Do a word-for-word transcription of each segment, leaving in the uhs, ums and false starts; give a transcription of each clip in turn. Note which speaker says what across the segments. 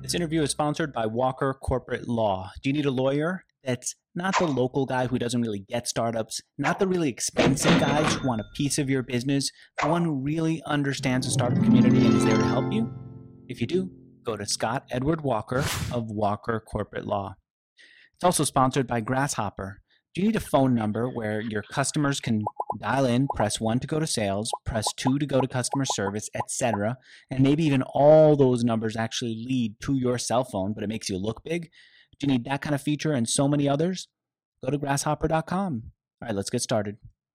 Speaker 1: This interview is sponsored by Walker Corporate Law. Do you need a lawyer that's not the local guy who doesn't really get startups, not the really expensive guys who want a piece of your business, but one who really understands the startup community and is there to help you? If you do, go to Scott Edward Walker of Walker Corporate Law. It's also sponsored by Grasshopper. Do you need a phone number where your customers can dial in, press one to go to sales, press two to go to customer service, et cetera, and maybe even all those numbers actually lead to your cell phone, but it makes you look big? Do you need that kind of feature and so many others? Go to grasshopper dot com. All right, let's get started.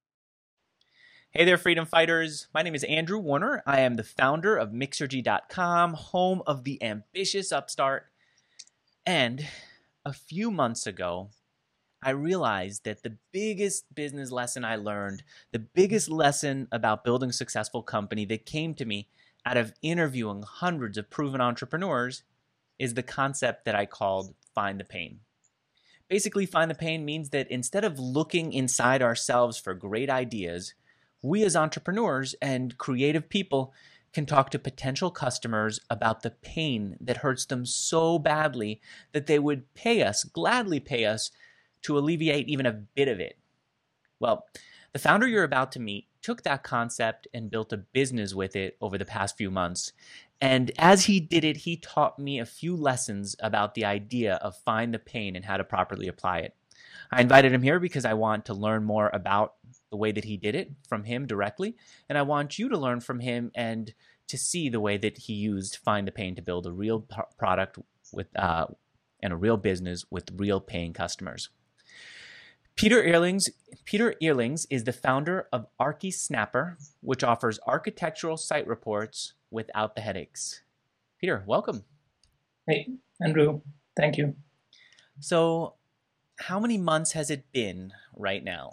Speaker 1: Hey there, freedom fighters. My name is Andrew Warner. I am the founder of Mixergy dot com, home of the ambitious upstart. And a few months ago, I realized that the biggest business lesson I learned, the biggest lesson about building a successful company that came to me out of interviewing hundreds of proven entrepreneurs is the concept that I called find the pain. Basically, find the pain means that instead of looking inside ourselves for great ideas, we as entrepreneurs and creative people can talk to potential customers about the pain that hurts them so badly that they would pay us, gladly pay us, to alleviate even a bit of it. Well, the founder you're about to meet took that concept and built a business with it over the past few months. And as he did it, he taught me a few lessons about the idea of find the pain and how to properly apply it. I invited him here because I want to learn more about the way that he did it from him directly. And I want you to learn from him and to see the way that he used find the pain to build a real p- product with uh, and a real business with real paying customers. Peter Earlings, Peter Earlings is the founder of ArchiSnapper, which offers architectural site reports without the headaches. Peter, welcome.
Speaker 2: Hey, Andrew. Thank you.
Speaker 1: So, how many months has it been right now?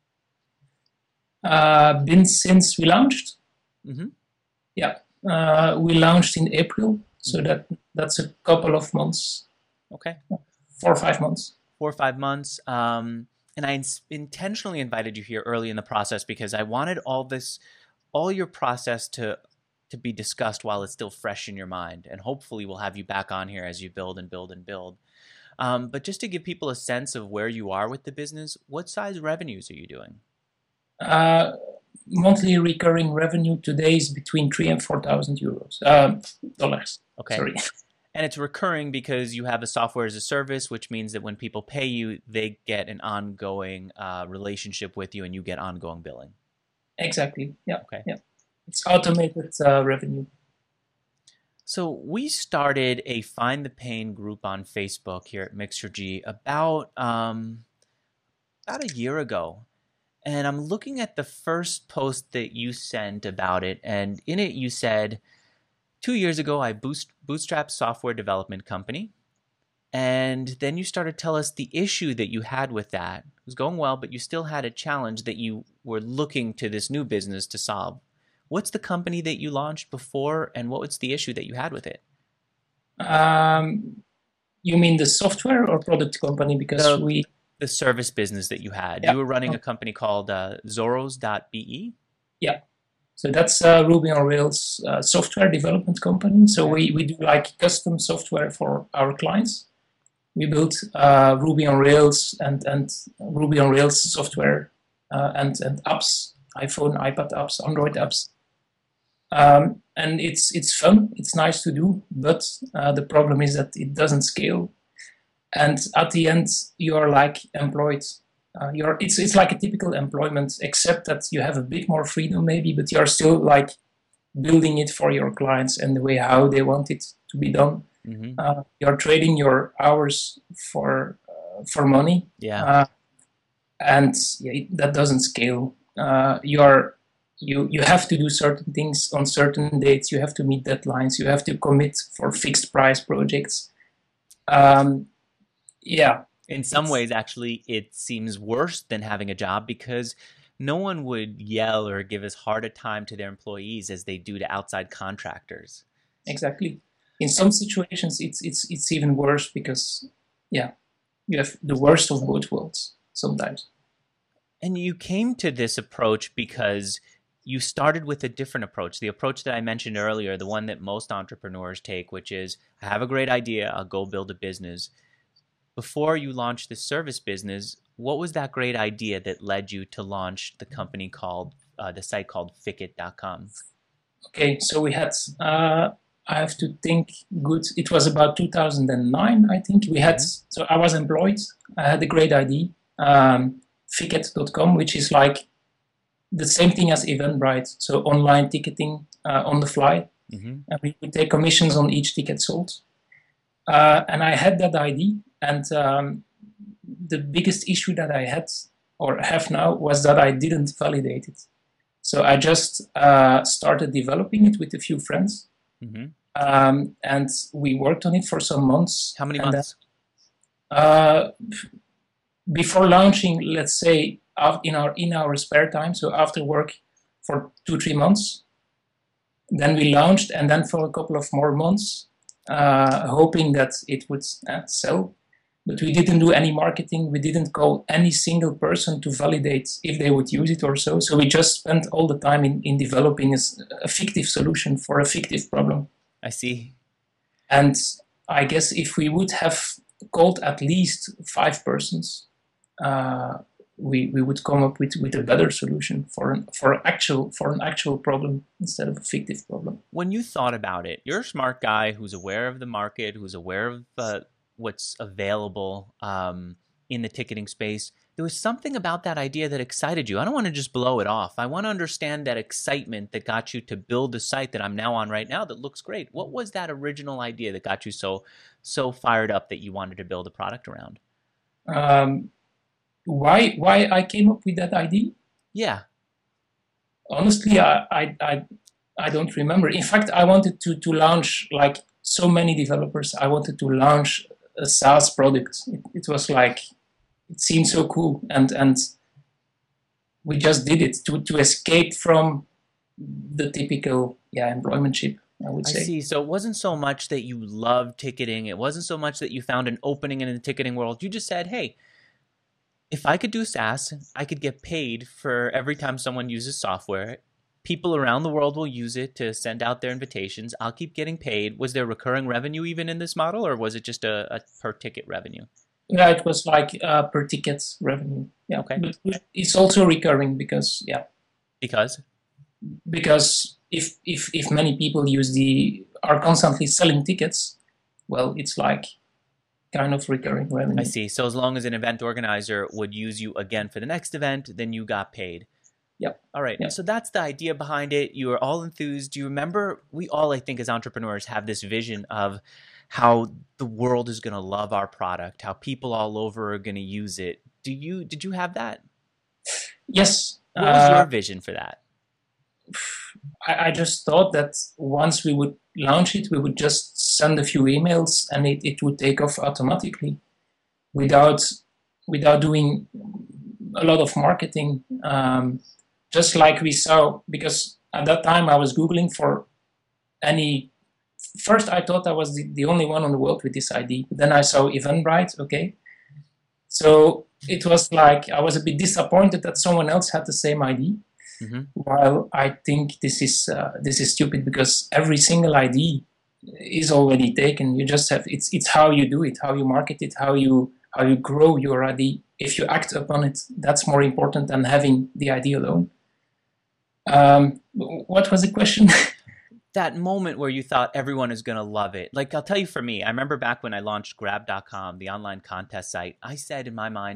Speaker 2: Uh, been since we launched?
Speaker 1: Mm-hmm.
Speaker 2: Yeah, uh, we launched in April, so mm-hmm. that that's a couple of months.
Speaker 1: Okay.
Speaker 2: Four or five months.
Speaker 1: Four or five months. Um, And I intentionally invited you here early in the process because I wanted all this, all your process to to be discussed while it's still fresh in your mind. And hopefully we'll have you back on here as you build and build and build. Um, but just to give people a sense of where you are with the business, what size revenues are you doing?
Speaker 2: Uh, monthly recurring revenue today is between three and four thousand euros, uh, dollars.
Speaker 1: Okay.
Speaker 2: Sorry.
Speaker 1: And it's recurring because you have a software as a service, which means that when people pay you, they get an ongoing uh, relationship with you and you get ongoing billing.
Speaker 2: Exactly. Yeah.
Speaker 1: Okay.
Speaker 2: Yeah. It's automated uh, revenue.
Speaker 1: So we started a Find the Pain group on Facebook here at Mixergy about, um, about a year ago. And I'm looking at the first post that you sent about it. And in it, you said, Two years ago, I boost, bootstrapped software development company. And then you started to tell us the issue that you had with that. It was going well, but you still had a challenge that you were looking to this new business to solve. What's the company that you launched before, and what was the issue that you had with it?
Speaker 2: Um, you mean the software or product company? Because
Speaker 1: the,
Speaker 2: we...
Speaker 1: The service business that you had.
Speaker 2: Yeah.
Speaker 1: You were running a company called uh, Zoros dot B E?
Speaker 2: Yeah. So that's a Ruby on Rails uh, software development company. So we, we do like custom software for our clients. We build uh, Ruby on Rails and, and Ruby on Rails software uh, and, and apps, iPhone, iPad apps, Android apps. Um, and it's it's fun, it's nice to do, but uh, the problem is that it doesn't scale. And at the end, you are like employed. Uh, you're, it's it's like a typical employment, except that you have a bit more freedom maybe, but you're still like building it for your clients and the way how they want it to be done.
Speaker 1: Mm-hmm.
Speaker 2: Uh, you're trading your hours for uh, for money,
Speaker 1: yeah,
Speaker 2: uh, and yeah, it, that doesn't scale. Uh, you are you you have to do certain things on certain dates. You have to meet deadlines. You have to commit for fixed price projects. Um, yeah.
Speaker 1: In some ways, actually, it seems worse than having a job because no one would yell or give as hard a time to their employees as they do to outside contractors.
Speaker 2: Exactly. In some situations, it's it's it's even worse because, yeah, you have the worst of both worlds sometimes.
Speaker 1: And you came to this approach because you started with a different approach, the approach that I mentioned earlier, the one that most entrepreneurs take, which is, I have a great idea, I'll go build a business. Before you launched this service business, what was that great idea that led you to launch the company called, uh, the site called Fickit dot com?
Speaker 2: Okay, so we had, uh, I have to think good, it was about two thousand nine, I think. We had, mm-hmm. So I was employed, I had a great idea, um, Fickit dot com, which is like the same thing as Eventbrite, so online ticketing uh, on the fly. Mm-hmm. And we would take commissions on each ticket sold. Uh, and I had that idea, and um, the biggest issue that I had, or have now, was that I didn't validate it. So I just uh, started developing it with a few friends, mm-hmm. um, and we worked on it for some months.
Speaker 1: How many months?
Speaker 2: Then, uh, before launching, let's say, in our in our spare time, so after work for two, three months. Then we launched, and then for a couple of more months, uh, hoping that it would uh, sell. But we didn't do any marketing. We didn't call any single person to validate if they would use it or so. So we just spent all the time in, in developing a, a fictive solution for a fictive problem.
Speaker 1: I see.
Speaker 2: And I guess if we would have called at least five persons, uh, we we would come up with, with a better solution for an for actual for an actual problem instead of a fictive problem.
Speaker 1: When you thought about it, you're a smart guy who's aware of the market, who's aware of uh, what's available um, in the ticketing space. There was something about that idea that excited you. I don't want to just blow it off. I want to understand that excitement that got you to build the site that I'm now on right now that looks great. What was that original idea that got you so so fired up that you wanted to build a product around?
Speaker 2: Um, Why why I came up with that idea?
Speaker 1: Yeah.
Speaker 2: Honestly, I, I I I don't remember. In fact, I wanted to to launch, like so many developers, I wanted to launch a SaaS product. It, it was like, it seemed so cool, and and we just did it to to escape from the typical yeah employmentship, I would say.
Speaker 1: I see. So it wasn't so much that you loved ticketing. It wasn't so much that you found an opening in the ticketing world. You just said, hey, if I could do SaaS, I could get paid for every time someone uses software. People around the world will use it to send out their invitations. I'll keep getting paid. Was there recurring revenue even in this model, or was it just a, a per ticket revenue?
Speaker 2: Yeah, it was like uh, per ticket revenue. Yeah,
Speaker 1: okay.
Speaker 2: But it's also recurring because yeah.
Speaker 1: Because?
Speaker 2: Because if if if many people use the are constantly selling tickets, well, it's like kind of recurring revenue.
Speaker 1: I see. So as long as an event organizer would use you again for the next event, then you got paid.
Speaker 2: Yep.
Speaker 1: All right.
Speaker 2: Yep.
Speaker 1: So that's the idea behind it. You were all enthused. Do you remember, we all, I think, as entrepreneurs have this vision of how the world is going to love our product, how people all over are going to use it. Do you, did you have that?
Speaker 2: Yes.
Speaker 1: What was
Speaker 2: uh,
Speaker 1: your vision for that?
Speaker 2: I, I just thought that once we would launch it, we would just send a few emails and it, it would take off automatically without without doing a lot of marketing. Um, just like we saw, because at that time I was Googling for any, first I thought I was the, the only one on the world with this idea. Then I saw Eventbrite, okay. So it was like, I was a bit disappointed that someone else had the same idea. Mm-hmm. While I think this is uh, this is stupid because every single idea is already taken. You just have it's it's how you do it, how you market it, how you how you grow your idea. If you act upon it, that's more important than having the idea alone. Um, what was the question?
Speaker 1: That moment where you thought everyone is going to love it. Like, I'll tell you, for me, I remember back when I launched grab dot com, the online contest site, I said in my mind,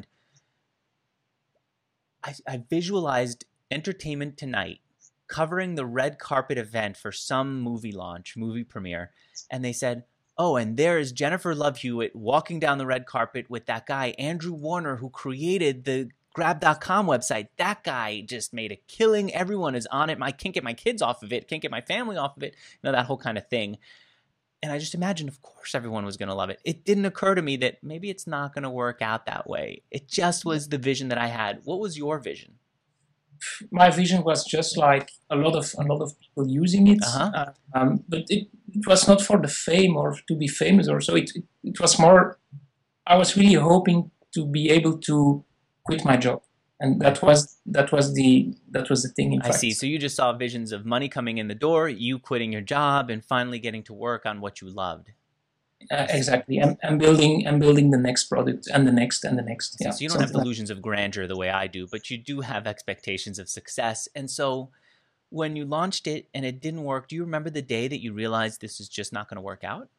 Speaker 1: I, I visualized Entertainment Tonight covering the red carpet event for some movie launch, movie premiere. And they said, oh, and there is Jennifer Love Hewitt walking down the red carpet with that guy, Andrew Warner, who created the grab dot com website. That guy just made a killing. Everyone is on it. I can't get my kids off of it. Can't get my family off of it. You know, that whole kind of thing. And I just imagined, of course, everyone was going to love it. It didn't occur to me that maybe it's not going to work out that way. It just was the vision that I had. What was your vision?
Speaker 2: My vision was just like a lot of a lot of people using it,
Speaker 1: uh-huh.
Speaker 2: uh, um, but it, it was not for the fame or to be famous or so. It, it it was more. I was really hoping to be able to quit my job. And that was that was the that was the thing. In
Speaker 1: I see.
Speaker 2: fact,
Speaker 1: So you just saw visions of money coming in the door, you quitting your job, and finally getting to work on what you loved.
Speaker 2: uh, exactly. I'm, I'm building I'm building the next product and the next and the next. Yeah.
Speaker 1: So you don't have
Speaker 2: Something like
Speaker 1: delusions of grandeur the way I do, but you do have expectations of success. And so when you launched it and it didn't work, do you remember the day that you realized this is just not going to work out?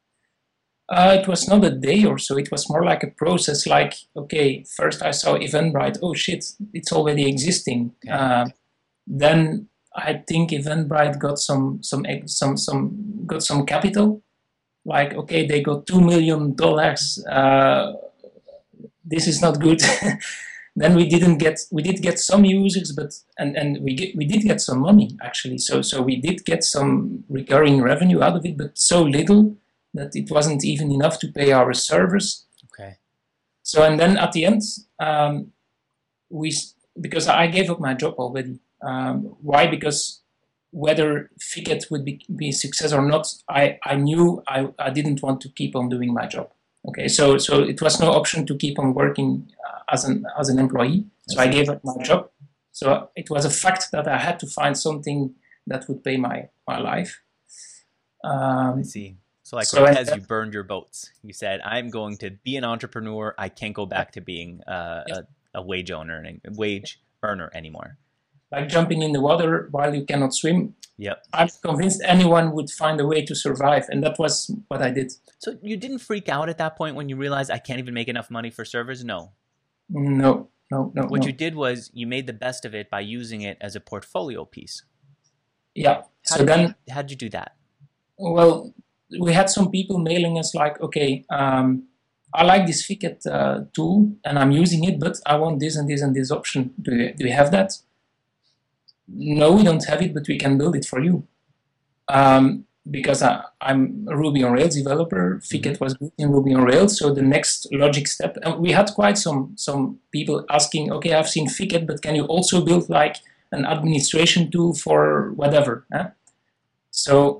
Speaker 2: Uh, it was not a day or so. It was more like a process. Like, okay, first I saw Eventbrite. Oh shit, it's already existing.
Speaker 1: Okay.
Speaker 2: Uh, then I think Eventbrite got some some ex- some some got some capital. Like, okay, they got two million dollars. Uh, this is not good. Then we didn't get we did get some users, but and and we get, we did get some money actually. So so we did get some recurring revenue out of it, but so little that it wasn't even enough to pay our servers.
Speaker 1: Okay.
Speaker 2: So and then at the end, um, we because I gave up my job already. Um, why? Because whether Fiket would be, be a success or not, I, I knew I, I didn't want to keep on doing my job. Okay, so so it was no option to keep on working uh, as an as an employee. So I gave up my job. So it was a fact that I had to find something that would pay my my life. Um,
Speaker 1: I see. So like
Speaker 2: so
Speaker 1: Cortez,
Speaker 2: I-
Speaker 1: you burned your boats. You said, I'm going to be an entrepreneur. I can't go back to being uh,
Speaker 2: Yes.
Speaker 1: a, a wage owner, wage earner anymore.
Speaker 2: like jumping in the water while you cannot swim.
Speaker 1: Yep.
Speaker 2: I'm convinced anyone would find a way to survive, and that was what I did.
Speaker 1: So you didn't freak out at that point when you realized I can't even make enough money for servers? No.
Speaker 2: No, no, no.
Speaker 1: What
Speaker 2: no.
Speaker 1: you did was you made the best of it by using it as a portfolio piece.
Speaker 2: Yeah.
Speaker 1: How
Speaker 2: So
Speaker 1: did
Speaker 2: then,
Speaker 1: you, how'd you do that?
Speaker 2: well, we had some people mailing us like, okay, um, I like this Fiket uh, tool and I'm using it, but I want this and this and this option. Do you, do you have that? No, we don't have it, but we can build it for you. Um, because I, I'm a Ruby on Rails developer, Fiket was built in Ruby on Rails, so the next logic step, and we had quite some some people asking, okay, I've seen Fiket, but can you also build like an administration tool for whatever? Huh? So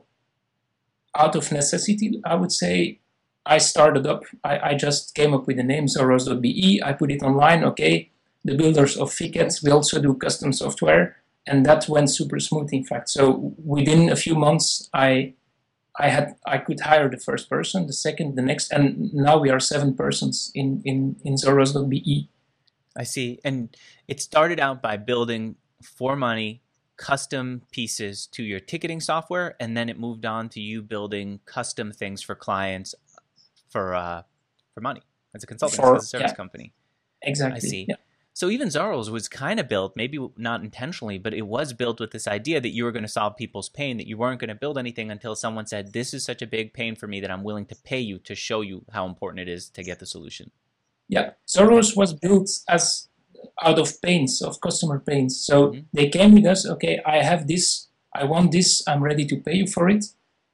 Speaker 2: out of necessity, I would say, I started up, I, I just came up with the name Zoros dot B E, I put it online, okay, the builders of Fiket, we also do custom software, and that went super smooth, in fact. So within a few months, I I had I could hire the first person, the second, the next, and now we are seven persons in, in, in Zoros dot B E.
Speaker 1: I see. And it started out by building for money custom pieces to your ticketing software, and then it moved on to you building custom things for clients for uh, for money as a consultant,
Speaker 2: For-
Speaker 1: as a service
Speaker 2: yeah.
Speaker 1: company.
Speaker 2: Exactly.
Speaker 1: I see.
Speaker 2: Yeah.
Speaker 1: So even Zoros was kind of built, maybe not intentionally, but it was built with this idea that you were going to solve people's pain, that you weren't going to build anything until someone said, this is such a big pain for me that I'm willing to pay you to show you how important it is to get the solution.
Speaker 2: Yeah, Zoros was built as out of pains, of customer pains. So
Speaker 1: Mhm.
Speaker 2: they came with us, okay, I have this, I want this, I'm ready to pay you for it.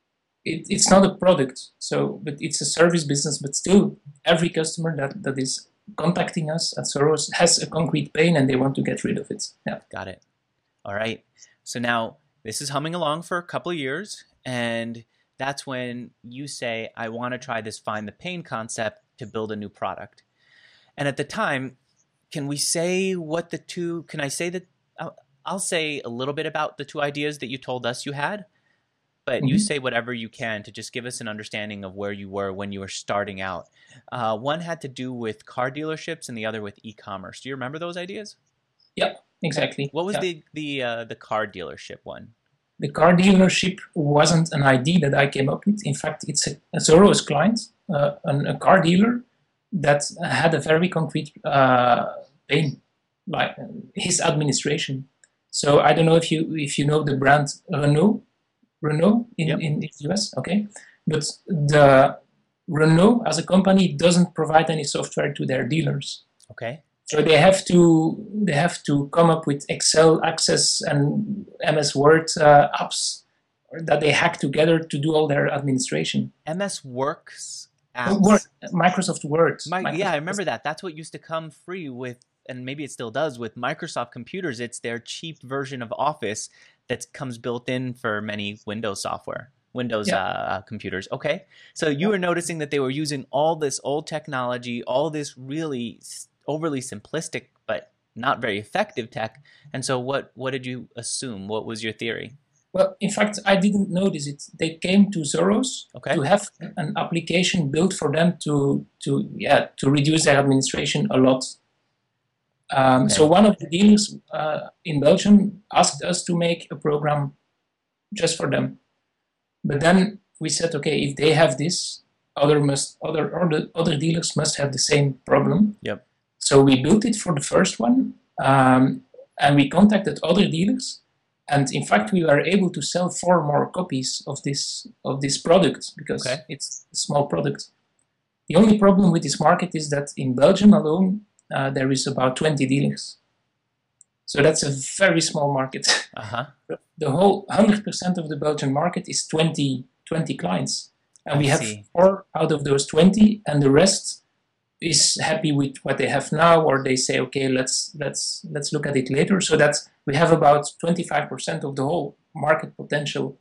Speaker 2: it. It's not a product, so but it's a service business, but still every customer that, that is contacting us at Zoros has a concrete pain and they want to get rid of it. Yeah.
Speaker 1: Got it. All right. So now this is humming along for a couple of years, and that's when you say, I want to try this find the pain concept to build a new product. And at the time, can we say what the two, can I say that, I'll, I'll say a little bit about the two ideas that you told us you had, but you
Speaker 2: Mhm.
Speaker 1: say whatever you can to just give us an understanding of where you were when you were starting out. Uh, one had to do with car dealerships and the other with e-commerce. Do you remember those ideas?
Speaker 2: Yeah, exactly.
Speaker 1: What was
Speaker 2: Yeah.
Speaker 1: the the uh, the car dealership one?
Speaker 2: The car dealership wasn't an idea that I came up with. In fact, it's a, a Zoros client, uh, an, a car dealer that had a very concrete uh, pain, like uh, his administration. So I don't know if you if you know the brand Renault, Renault in,
Speaker 1: Yep.
Speaker 2: in the U S, okay? But the Renault as a company doesn't provide any software to their dealers.
Speaker 1: Okay.
Speaker 2: So they have to they have to come up with Excel, Access, and M S Word uh, apps that they hack together to do all their administration.
Speaker 1: M S Works
Speaker 2: Oh,
Speaker 1: apps.
Speaker 2: Word, Microsoft Word.
Speaker 1: My,
Speaker 2: Microsoft-
Speaker 1: yeah, I remember that. That's what used to come free with, and maybe it still does, with Microsoft computers. It's their cheap version of Office that comes built in for many Windows software, Windows
Speaker 2: Yeah.
Speaker 1: uh, computers. Okay. So you were noticing that they were using all this old technology, all this really s- overly simplistic but not very effective tech. And so what, what did you assume? What was your theory?
Speaker 2: Well, in fact, I didn't notice it. They came to Zoros
Speaker 1: okay.
Speaker 2: to have an application built for them to, to yeah, to reduce their administration a lot. Um, okay. So one of the dealers uh, in Belgium asked us to make a program just for them. But then we said, okay, if they have this, other must other other, other dealers must have the same problem.
Speaker 1: Yep.
Speaker 2: So we built it for the first one, um, and we contacted other dealers. And in fact, we were able to sell four more copies of this of this product because okay. it's a small product. The only problem with this market is that in Belgium alone, uh, there is about twenty dealers. So that's a very small market.
Speaker 1: Uh-huh.
Speaker 2: The whole one hundred percent of the Belgian market is twenty, twenty clients. And
Speaker 1: I
Speaker 2: we have
Speaker 1: see.
Speaker 2: four out of those twenty, and the rest is happy with what they have now, or they say, okay, let's let's let's look at it later. So that's we have about twenty-five percent of the whole market potential.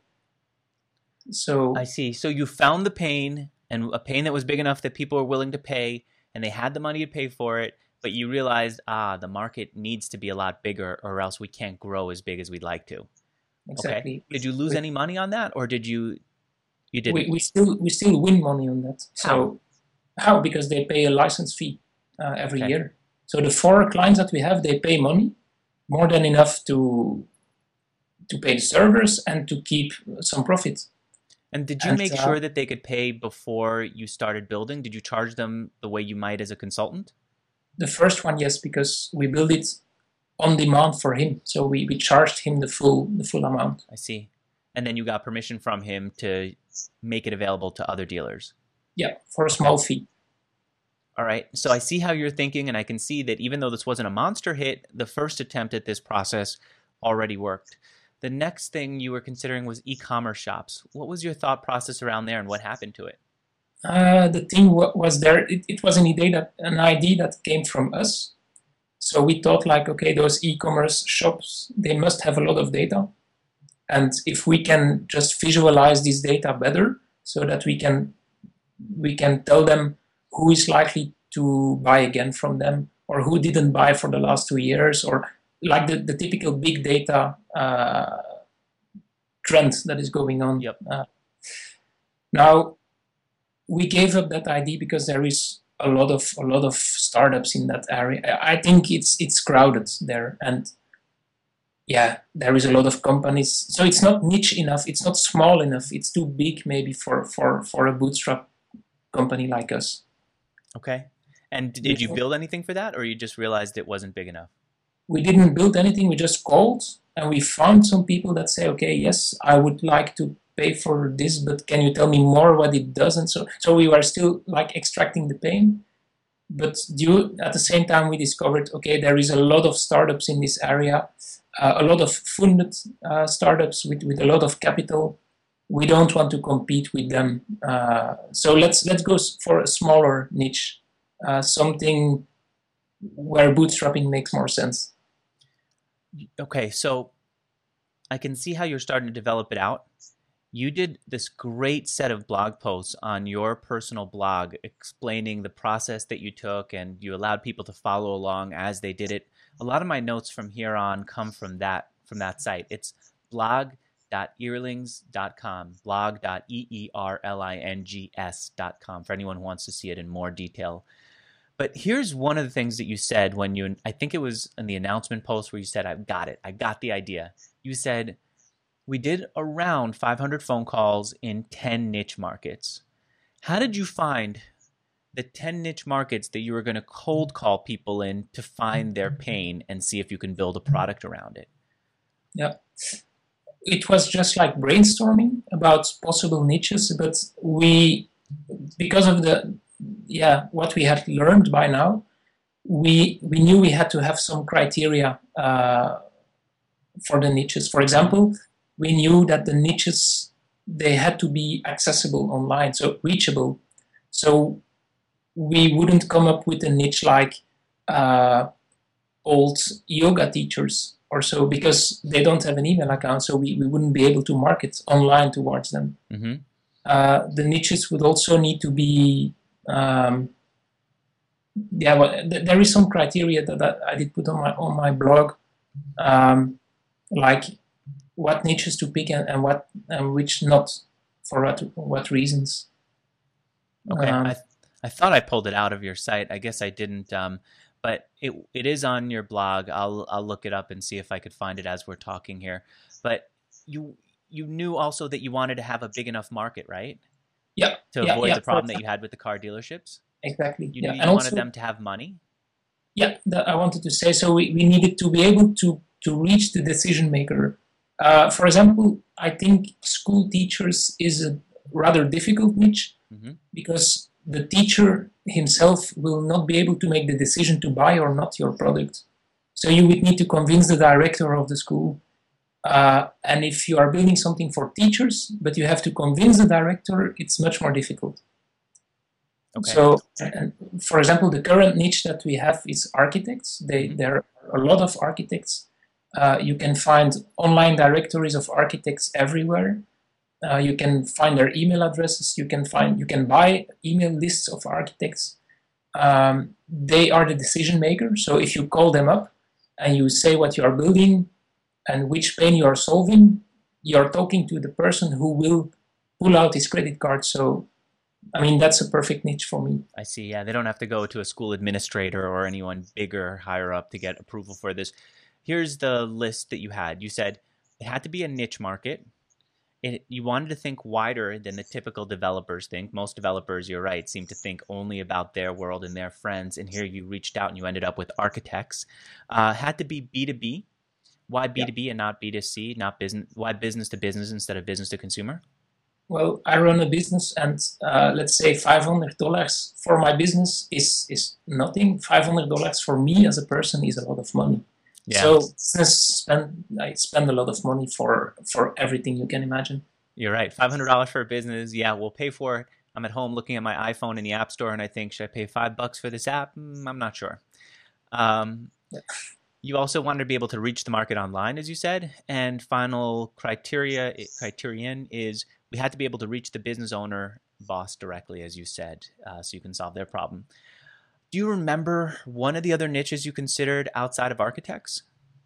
Speaker 2: So
Speaker 1: I see. So you found the pain, and a pain that was big enough that people were willing to pay, and they had the money to pay for it, but you realized, ah, the market needs to be a lot bigger, or else we can't grow as big as we'd like to.
Speaker 2: Exactly.
Speaker 1: Okay. Did you lose
Speaker 2: we,
Speaker 1: any money on that, or did you? You didn't.
Speaker 2: We, we still we still win money on that. So
Speaker 1: how?
Speaker 2: how? Because they pay a license fee uh, every
Speaker 1: okay.
Speaker 2: year. So the four clients that we have, they pay money, more than enough to to pay the servers and to keep some profit.
Speaker 1: And did you and, make uh, sure that they could pay before you started building? Did you charge them the way you might as a consultant?
Speaker 2: The first one, yes, because we built it on demand for him. So we, we charged him the full the full amount.
Speaker 1: I see. And then you got permission from him to make it available to other dealers.
Speaker 2: Yeah, for a small fee.
Speaker 1: All right. So I see how you're thinking, and I can see that even though this wasn't a monster hit, the first attempt at this process already worked. The next thing you were considering was e-commerce shops. What was your thought process around there, and what happened to it?
Speaker 2: Uh, the thing w- was there, it, it was an idea, that, an idea that came from us. So we thought like, okay, those e-commerce shops, they must have a lot of data. And if we can just visualize this data better so that we can we can tell them who is likely to buy again from them, or who didn't buy for the last two years, or like the, the typical big data uh, trend that is going on.
Speaker 1: Yep.
Speaker 2: Uh, now, we gave up that idea because there is a lot of a lot of startups in that area. I think it's it's crowded there, and yeah, there is a lot of companies. So it's not niche enough. It's not small enough. It's too big maybe for for for a bootstrap company like us.
Speaker 1: Okay. And did you build anything for that, or you just realized it wasn't big enough?
Speaker 2: We didn't build anything. We just called, and we found some people that say, okay, yes, I would like to pay for this, but can you tell me more what it does? And so, so we were still like extracting the pain. But due, at the same time, we discovered, okay, there is a lot of startups in this area, uh, a lot of funded uh, startups with, with a lot of capital. We don't want to compete with them. Uh, so let's let's go for a smaller niche, uh, something where bootstrapping makes more sense.
Speaker 1: Okay, so I can see how you're starting to develop it out. You did this great set of blog posts on your personal blog explaining the process that you took, and you allowed people to follow along as they did it. A lot of my notes from here on come from that from that site. It's blog dot eerlings dot com, blog dot e e r l i n g s dot com, for anyone who wants to see it in more detail. But here's one of the things that you said when you, I think it was in the announcement post where you said, I've got it, I got the idea. You said, we did around five hundred phone calls in ten niche markets. How did you find the ten niche markets that you were going to cold call people in to find their pain and see if you can build a product around it?
Speaker 2: Yeah. It was just like brainstorming about possible niches, but we, because of the, yeah, what we had learned by now, we we knew we had to have some criteria uh, for the niches. For example, we knew that the niches, they had to be accessible online, so reachable. So we wouldn't come up with a niche like uh, old yoga teachers or so, because they don't have an email account, so we, we wouldn't be able to market online towards them.
Speaker 1: Mm-hmm.
Speaker 2: Uh, the niches would also need to be um, yeah, well, th- there is some criteria that, that I did put on my on my blog, um, like what niches to pick and, and what and which not, for what what reasons.
Speaker 1: Okay,
Speaker 2: Um,
Speaker 1: I I thought I pulled it out of your site. I guess I didn't. Um, but it it is on your blog. I'll I'll look it up and see if I could find it as we're talking here. But you you knew also that you wanted to have a big enough market, right?
Speaker 2: yeah,
Speaker 1: To
Speaker 2: yeah,
Speaker 1: avoid
Speaker 2: yeah.
Speaker 1: the
Speaker 2: For
Speaker 1: problem that
Speaker 2: example,
Speaker 1: you had with the car dealerships.
Speaker 2: exactly.
Speaker 1: You knew
Speaker 2: Yeah,
Speaker 1: you
Speaker 2: and
Speaker 1: wanted
Speaker 2: also
Speaker 1: them to have money.
Speaker 2: yeah, that I wanted to say. So we, we needed to be able to to reach the decision maker. Uh, for example, I think school teachers is a rather difficult niche
Speaker 1: Hmm.
Speaker 2: because the teacher himself will not be able to make the decision to buy or not your product. So you would need to convince the director of the school. Uh, and if you are building something for teachers, but you have to convince the director, it's much more difficult.
Speaker 1: Okay.
Speaker 2: So, and for example, the current niche that we have is architects. They,
Speaker 1: Mhm.
Speaker 2: there are a lot of architects. Uh, you can find online directories of architects everywhere. Uh, you can find their email addresses. You can find you can buy email lists of architects. Um, they are the decision maker. So if you call them up and you say what you are building and which pain you are solving, you are talking to the person who will pull out his credit card. So I mean that's a perfect niche for me.
Speaker 1: I see. Yeah, they don't have to go to a school administrator or anyone bigger higher up to get approval for this. Here's the list that you had. You said it had to be a niche market. It, you wanted to think wider than the typical developers think. Most developers, you're right, seem to think only about their world and their friends. And here you reached out and you ended up with architects. Uh, had to be B two B. Why
Speaker 2: Yeah.
Speaker 1: B two B and not B two C? Not business. Why business to business instead of business to consumer?
Speaker 2: Well, I run a business, and uh, let's say five hundred dollars for my business is is nothing. Five hundred dollars for me as a person is a lot of money.
Speaker 1: Yeah.
Speaker 2: So business spend I spend a lot of money for for everything you can imagine.
Speaker 1: You're right. five hundred dollars for a business. Yeah, we'll pay for it. I'm at home looking at my iPhone in the App Store and I think, should I pay five bucks for this app? Mm, I'm not sure. Um,
Speaker 2: Yeah.
Speaker 1: you also wanted to be able to reach the market online, as you said. And final criteria criterion is we had to be able to reach the business owner boss directly, as you said, uh, so you can solve their problem. Do you remember one of the other niches you considered outside of architects?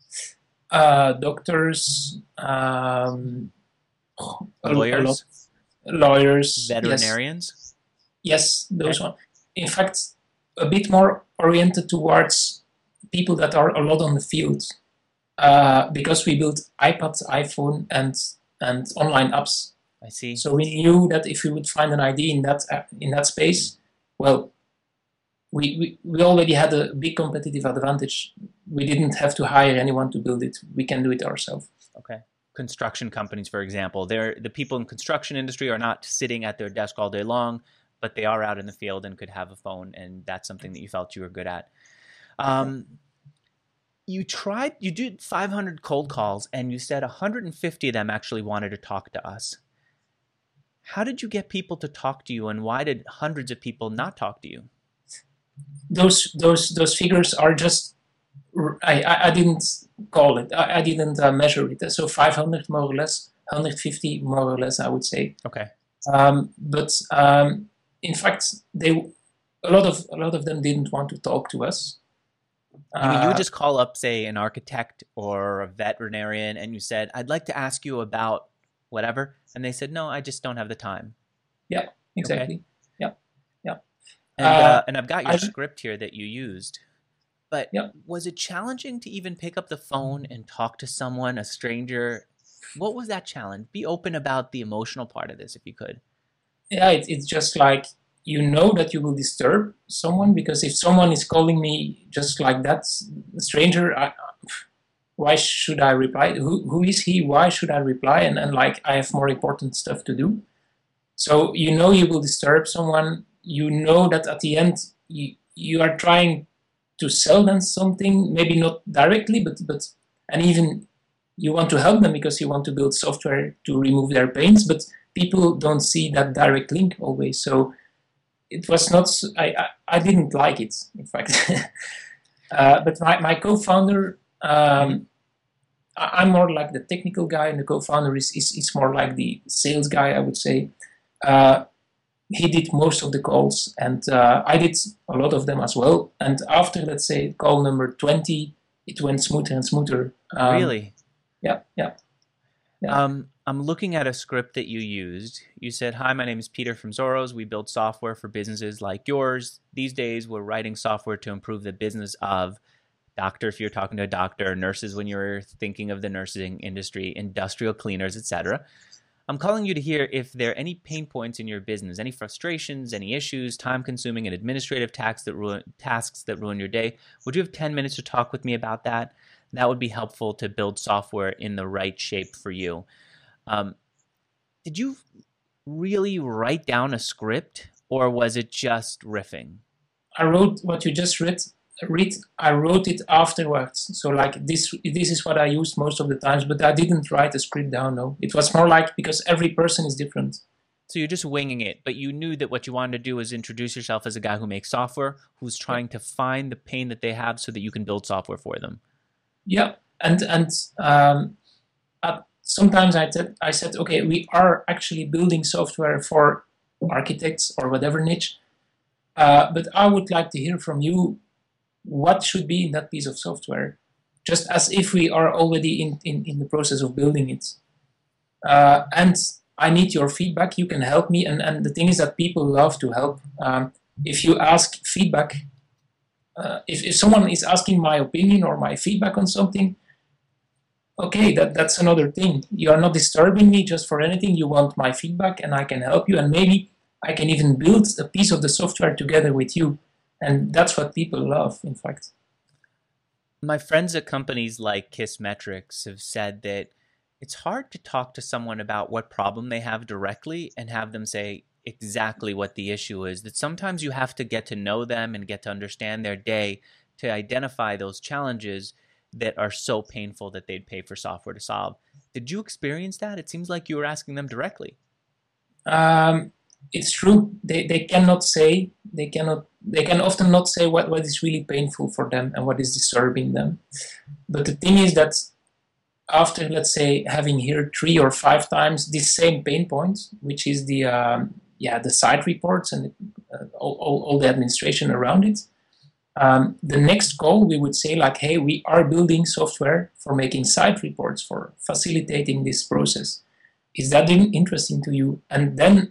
Speaker 2: Uh, doctors, um, a, a lot,
Speaker 1: Lawyers?
Speaker 2: lawyers, yes,
Speaker 1: Veterinarians?
Speaker 2: yes, those
Speaker 1: Okay.
Speaker 2: one. In fact, a bit more oriented towards people that are a lot on the field, uh, because we built iPad, iPhone, and and online apps.
Speaker 1: I see.
Speaker 2: So we knew that if we would find an idea in that app- in that space, well, we, we we already had a big competitive advantage. We didn't have to hire anyone to build it. We can do it ourselves.
Speaker 1: Okay. Construction companies, for example, they're the people in construction industry are not sitting at their desk all day long, but they are out in the field and could have a phone, and that's something that you felt you were good at. Um, you tried, you did five hundred cold calls, and you said one hundred fifty of them actually wanted to talk to us. How did you get people to talk to you, and why did hundreds of people not talk to you?
Speaker 2: Those those those figures are just I, I, I didn't call it. I, I didn't uh, measure it. So five hundred more or less, one hundred fifty more or less, I would say.
Speaker 1: Okay.
Speaker 2: Um, but um, in fact, they a lot of a lot of them didn't want to talk to us.
Speaker 1: You mean you would
Speaker 2: Uh,
Speaker 1: just call up, say, an architect or a veterinarian, and you said, "I'd like to ask you about whatever," and they said, "No, I just don't have the time."
Speaker 2: yeah, exactly. Yeah, yeah.
Speaker 1: And
Speaker 2: Uh,
Speaker 1: uh, and I've got your
Speaker 2: I,
Speaker 1: script here that you used. But
Speaker 2: yeah.
Speaker 1: was it challenging to even pick up the phone and talk to someone, a stranger? What was that challenge? Be open about the emotional part of this, if you could.
Speaker 2: Yeah, it, it's just like you know that you will disturb someone because if someone is calling me just like that, a stranger, I, why should I reply? Who who is he? Why should I reply? And and like I have more important stuff to do. So you know you will disturb someone. You know that at the end you you are trying to sell them something, maybe not directly, but but and even you want to help them because you want to build software to remove their pains, but people don't see that direct link always. So it was not. I I, I didn't like it, in fact. uh, but my my co-founder. Um, I- I'm more like the technical guy, and the co-founder is, is, is more like the sales guy, I would say. Uh, he did most of the calls, and uh, I did a lot of them as well. And after, let's say, call number twenty, it went smoother and smoother. Um,
Speaker 1: Really?
Speaker 2: Yeah, yeah, yeah.
Speaker 1: Um, I'm looking at a script that you used. You said, "Hi, my name is Peter from Zoros. We build software for businesses like yours. These days, we're writing software to improve the business of doctor, if you're talking to a doctor, nurses when you're thinking of the nursing industry, industrial cleaners, et cetera. I'm calling you to hear if there are any pain points in your business, any frustrations, any issues, time-consuming and administrative tasks that ruin, tasks that ruin your day. Would you have ten minutes to talk with me about that? That would be helpful to build software in the right shape for you." Um, did you really write down a script, or was it just riffing?
Speaker 2: I wrote what you just read. Read. I wrote it afterwards. So like this, this is what I used most of the times. But I didn't write a script down. No, it was more like because every person is different.
Speaker 1: So you're just winging it, but you knew that what you wanted to do was introduce yourself as a guy who makes software, who's trying to find the pain that they have so that you can build software for them.
Speaker 2: Yeah, and and um, uh, sometimes I said I said, okay, we are actually building software for architects or whatever niche, uh, but I would like to hear from you what should be in that piece of software, just as if we are already in in, in the process of building it, uh, and I need your feedback. You can help me, and and the thing is that people love to help. Um, if you ask feedback. Uh, if, if someone is asking my opinion or my feedback on something, okay, that, that's another thing. You are not disturbing me just for anything. You want my feedback and I can help you. And maybe I can even build a piece of the software together with you. And that's what people love, in fact.
Speaker 1: My friends at companies like Kissmetrics have said that it's hard to talk to someone about what problem they have directly and have them say exactly what the issue is, that sometimes you have to get to know them and get to understand their day to identify those challenges that are so painful that they'd pay for software to solve. Did you experience that? It seems like you were asking them directly.
Speaker 2: Um, it's true. They they cannot say, they cannot, they can often not say what, what is really painful for them and what is disturbing them. But the thing is that after, let's say, having heard three or five times this same pain point, which is the um, yeah the site reports and uh, all, all, all the administration around it, um, the next call we would say like, hey, we are building software for making site reports, for facilitating this process. Is that interesting to you? And then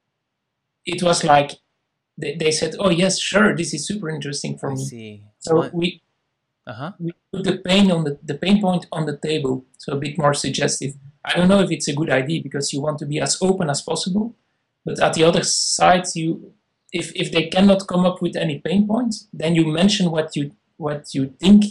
Speaker 2: it was like they, they said, oh yes, sure, this is super interesting for
Speaker 1: I
Speaker 2: me.
Speaker 1: see.
Speaker 2: So
Speaker 1: What?
Speaker 2: we
Speaker 1: Uh-huh.
Speaker 2: we put the pain on the, the pain point on the table, so a bit more suggestive. I don't know if it's a good idea because you want to be as open as possible, but at the other side, you if if they cannot come up with any pain points, then you mention what you what you think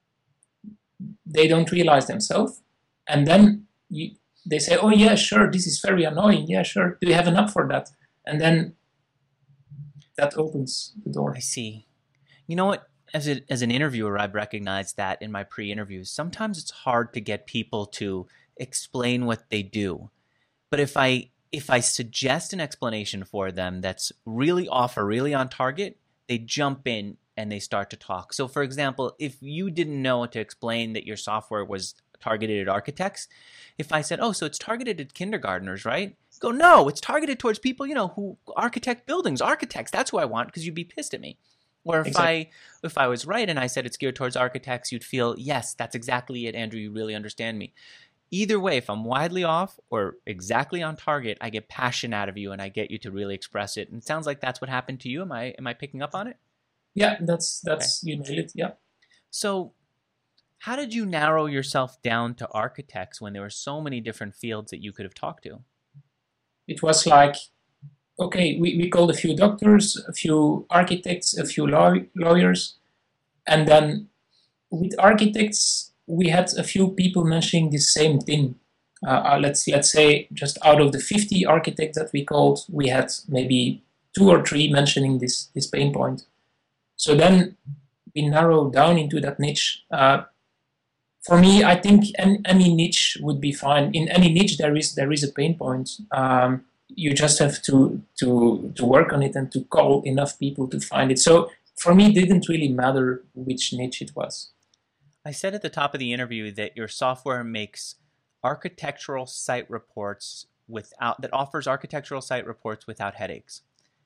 Speaker 2: they don't realize themselves, and then you, they say, oh yeah, sure, this is very annoying. Yeah, sure. Do you have an app for that? And then that opens the door.
Speaker 1: I see. You know what? As, a, as an interviewer, I've recognized that in my pre-interviews. Sometimes it's hard to get people to explain what they do. But if I if I suggest an explanation for them that's really off or really on target, they jump in and they start to talk. So for example, if you didn't know to explain that your software was targeted at architects, if I said, oh, so it's targeted at kindergartners, right? Go, no, it's targeted towards people, you know, who architect buildings, architects. That's who I want, because you'd be pissed at me. Or if exactly. I if I was right and I said it's geared towards architects, you'd feel, yes, that's exactly it, Andrew, you really understand me. Either way, if I'm widely off or exactly on target, I get passion out of you and I get you to really express it. And it sounds like that's what happened to you. Am I am I picking up on it?
Speaker 2: Yeah, that's that's okay. You nailed it. Yeah.
Speaker 1: So how did you narrow yourself down to architects when there were so many different fields that you could have talked to?
Speaker 2: It was like, okay, we, we called a few doctors, a few architects, a few law, lawyers, and then with architects, we had a few people mentioning the same thing. Uh, let's let's say just out of the fifty architects that we called, we had maybe two or three mentioning this this pain point. So then we narrowed down into that niche. Uh, for me, I think any, any niche would be fine. In any niche, there is there is a pain point. Um, you just have to to to work on it and to call enough people to find it. So for me, it didn't really matter which niche it was.
Speaker 1: I said at the top of the interview that your software makes architectural site reports without that offers architectural site reports without headaches.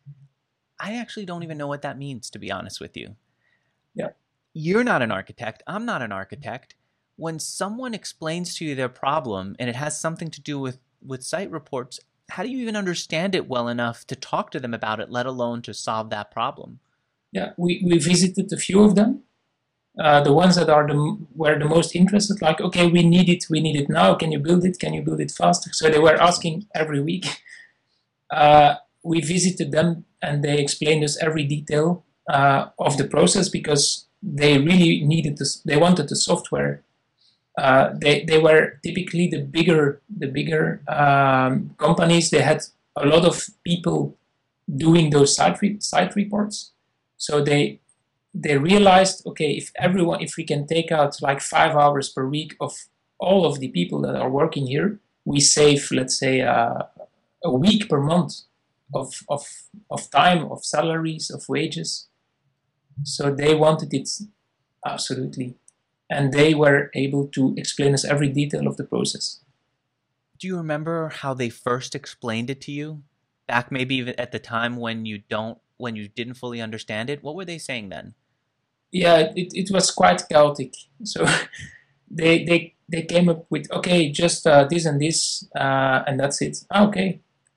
Speaker 1: I actually don't even know what that means, to be honest with you.
Speaker 2: Yeah.
Speaker 1: You're not an architect. I'm not an architect. When someone explains to you their problem and it has something to do with, with site reports, how do you even understand it well enough to talk to them about it, let alone to solve that problem?
Speaker 2: Yeah, we, we visited a few of them. Uh, the ones that are the were the most interested, like, okay, we need it, we need it now. Can you build it? Can you build it faster? So they were asking every week. Uh, we visited them and they explained us every detail uh, of the process because they really needed this. They wanted the software. Uh, they they were typically the bigger the bigger um, companies. They had a lot of people doing those site re- site reports. So they they realized, okay, if everyone, if we can take out like five hours per week of all of the people that are working here, we save, let's say, uh, a week per month of, of, of time, of salaries, of wages. So they wanted it absolutely. And they were able to explain us every detail of the process.
Speaker 1: Do you remember how they first explained it to you? Back maybe even at the time when you don't, when you didn't fully understand it? What were they saying then?
Speaker 2: Yeah, it, it was quite chaotic. So they they they came up with, okay, just uh, this and this, uh, and that's it. Ah, okay.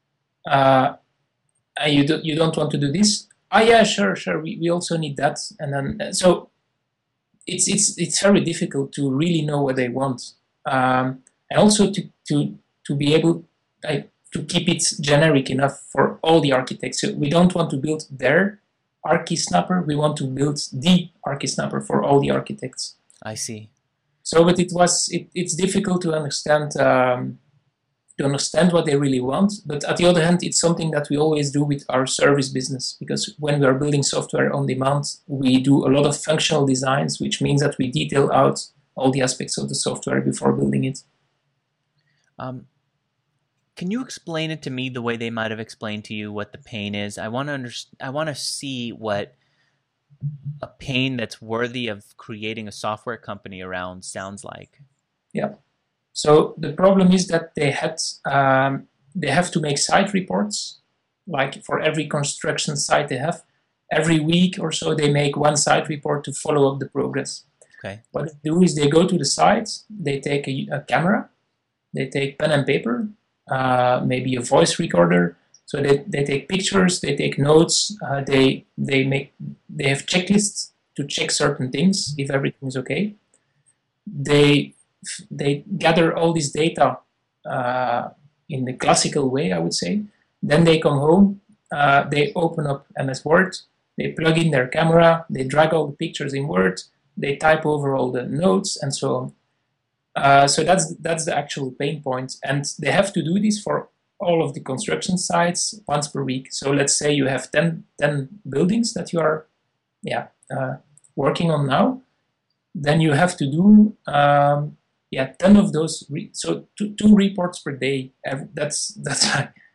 Speaker 2: Uh, and you do, you don't want to do this? Ah, yeah, sure, sure. We, we also need that. And then uh, so it's it's it's very difficult to really know what they want, um, and also to to to be able like, to keep it generic enough for all the architects. So we don't want to build their ArchiSnapper, we want to build the ArchiSnapper for all the architects.
Speaker 1: I see.
Speaker 2: So, but it was it, it's difficult to understand um, to understand what they really want. But at the other hand, it's something that we always do with our service business, because when we are building software on demand, we do a lot of functional designs, which means that we detail out all the aspects of the software before building it.
Speaker 1: Um, Can you explain it to me the way they might have explained to you what the pain is? I want to understand. I want to see what a pain that's worthy of creating a software company around sounds like.
Speaker 2: Yeah. So the problem is that they had um, they have to make site reports, like for every construction site they have. Every week or so, they make one site report to follow up the progress.
Speaker 1: Okay.
Speaker 2: What they do is they go to the site, they take a, a camera, they take pen and paper. Uh, maybe a voice recorder. So they, they take pictures, they take notes, uh, they they make they have checklists to check certain things if everything is okay. They they gather all this data uh, in the classical way, I would say. Then they come home, uh, they open up M S Word, they plug in their camera, they drag all the pictures in Word, they type over all the notes, and so on. Uh, so that's that's the actual pain point, and they have to do this for all of the construction sites once per week. So let's say you have ten, ten buildings that you are, yeah, uh, working on now. Then you have to do, um, yeah, ten of those. Re- so two, two reports per day. That's that's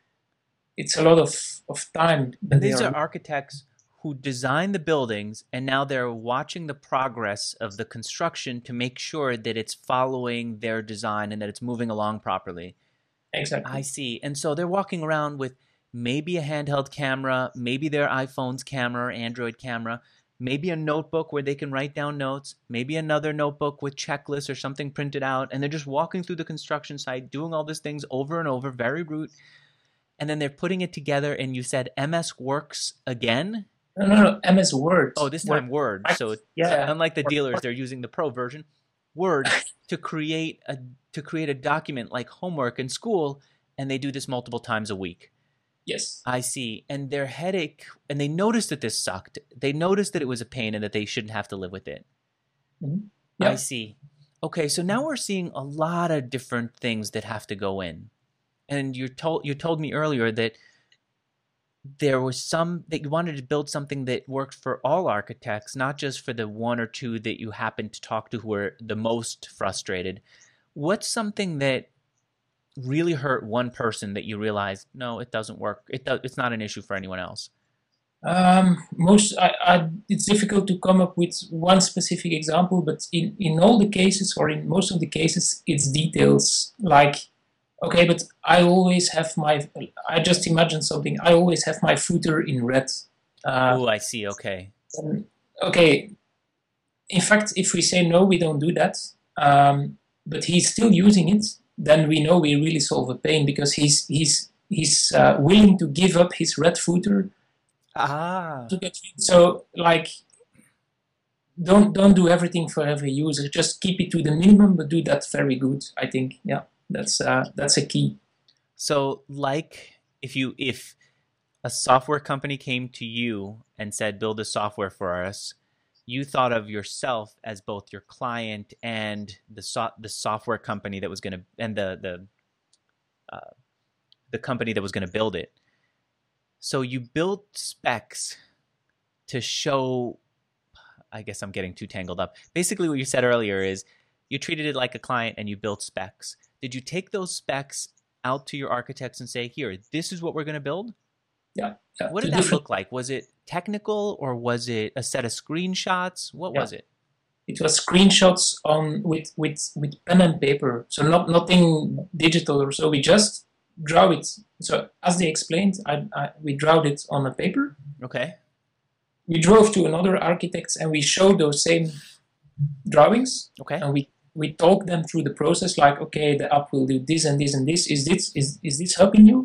Speaker 2: it's a lot of of time.
Speaker 1: And these are, are architects who design the buildings, and now they're watching the progress of the construction to make sure that it's following their design and that it's moving along properly.
Speaker 2: Exactly.
Speaker 1: I see. And so they're walking around with maybe a handheld camera, maybe their iPhone's camera or Android camera, maybe a notebook where they can write down notes, maybe another notebook with checklists or something printed out, and they're just walking through the construction site, doing all these things over and over, very rote, and then they're putting it together, and you said M S Works again?
Speaker 2: No, no, no, M S Word.
Speaker 1: Oh, this time Word. Word. So
Speaker 2: yeah,
Speaker 1: unlike the dealers, they're using the pro version. Word to create a to create a document like homework in school, and they do this multiple times a week.
Speaker 2: Yes.
Speaker 1: I see. And their headache, and they noticed that this sucked. They noticed that it was a pain and that they shouldn't have to live with it.
Speaker 2: Mm-hmm. Yeah.
Speaker 1: I see. Okay, so now we're seeing a lot of different things that have to go in. And you told you told me earlier that there was some that you wanted to build something that worked for all architects, not just for the one or two that you happened to talk to who were the most frustrated. What's something that really hurt one person that you realized, no, it doesn't work. It do, it's not an issue for anyone else?
Speaker 2: Um, most, I, I, it's difficult to come up with one specific example, but in, in all the cases, or in most of the cases, it's details like Okay, but I always have my, I just imagine something. I always have my footer in red. Uh,
Speaker 1: Oh, I see. Okay.
Speaker 2: um, okay, in fact, if we say no, we don't do that, um, but he's still using it, then we know we really solve a pain because he's he's he's uh, willing to give up his red footer
Speaker 1: Ah.
Speaker 2: to get. So like, don't don't do everything for every user. Just keep it to the minimum, but do that very good. I think, yeah, that's uh, that's a key.
Speaker 1: So, like, if you if a software company came to you and said, "Build a software for us," you thought of yourself as both your client and the so- the software company that was going to and the the uh, the company that was going to build it. So you built specs to show. I guess I'm getting too tangled up. Basically, what you said earlier is you treated it like a client and you built specs. Did you take those specs out to your architects and say, "Here, this is what we're going to build"?
Speaker 2: Yeah, yeah.
Speaker 1: What did that look like? Was it technical or was it a set of screenshots? What
Speaker 2: yeah.
Speaker 1: was it?
Speaker 2: It was screenshots on with, with, with pen and paper, so not nothing digital or so. We just draw it. So as they explained, I, I, we drawed it on a paper.
Speaker 1: Okay.
Speaker 2: We drove to another architect and we showed those same drawings.
Speaker 1: Okay.
Speaker 2: And we, we talked them through the process, like, okay, the app will do this and this and this. Is this is is this helping you?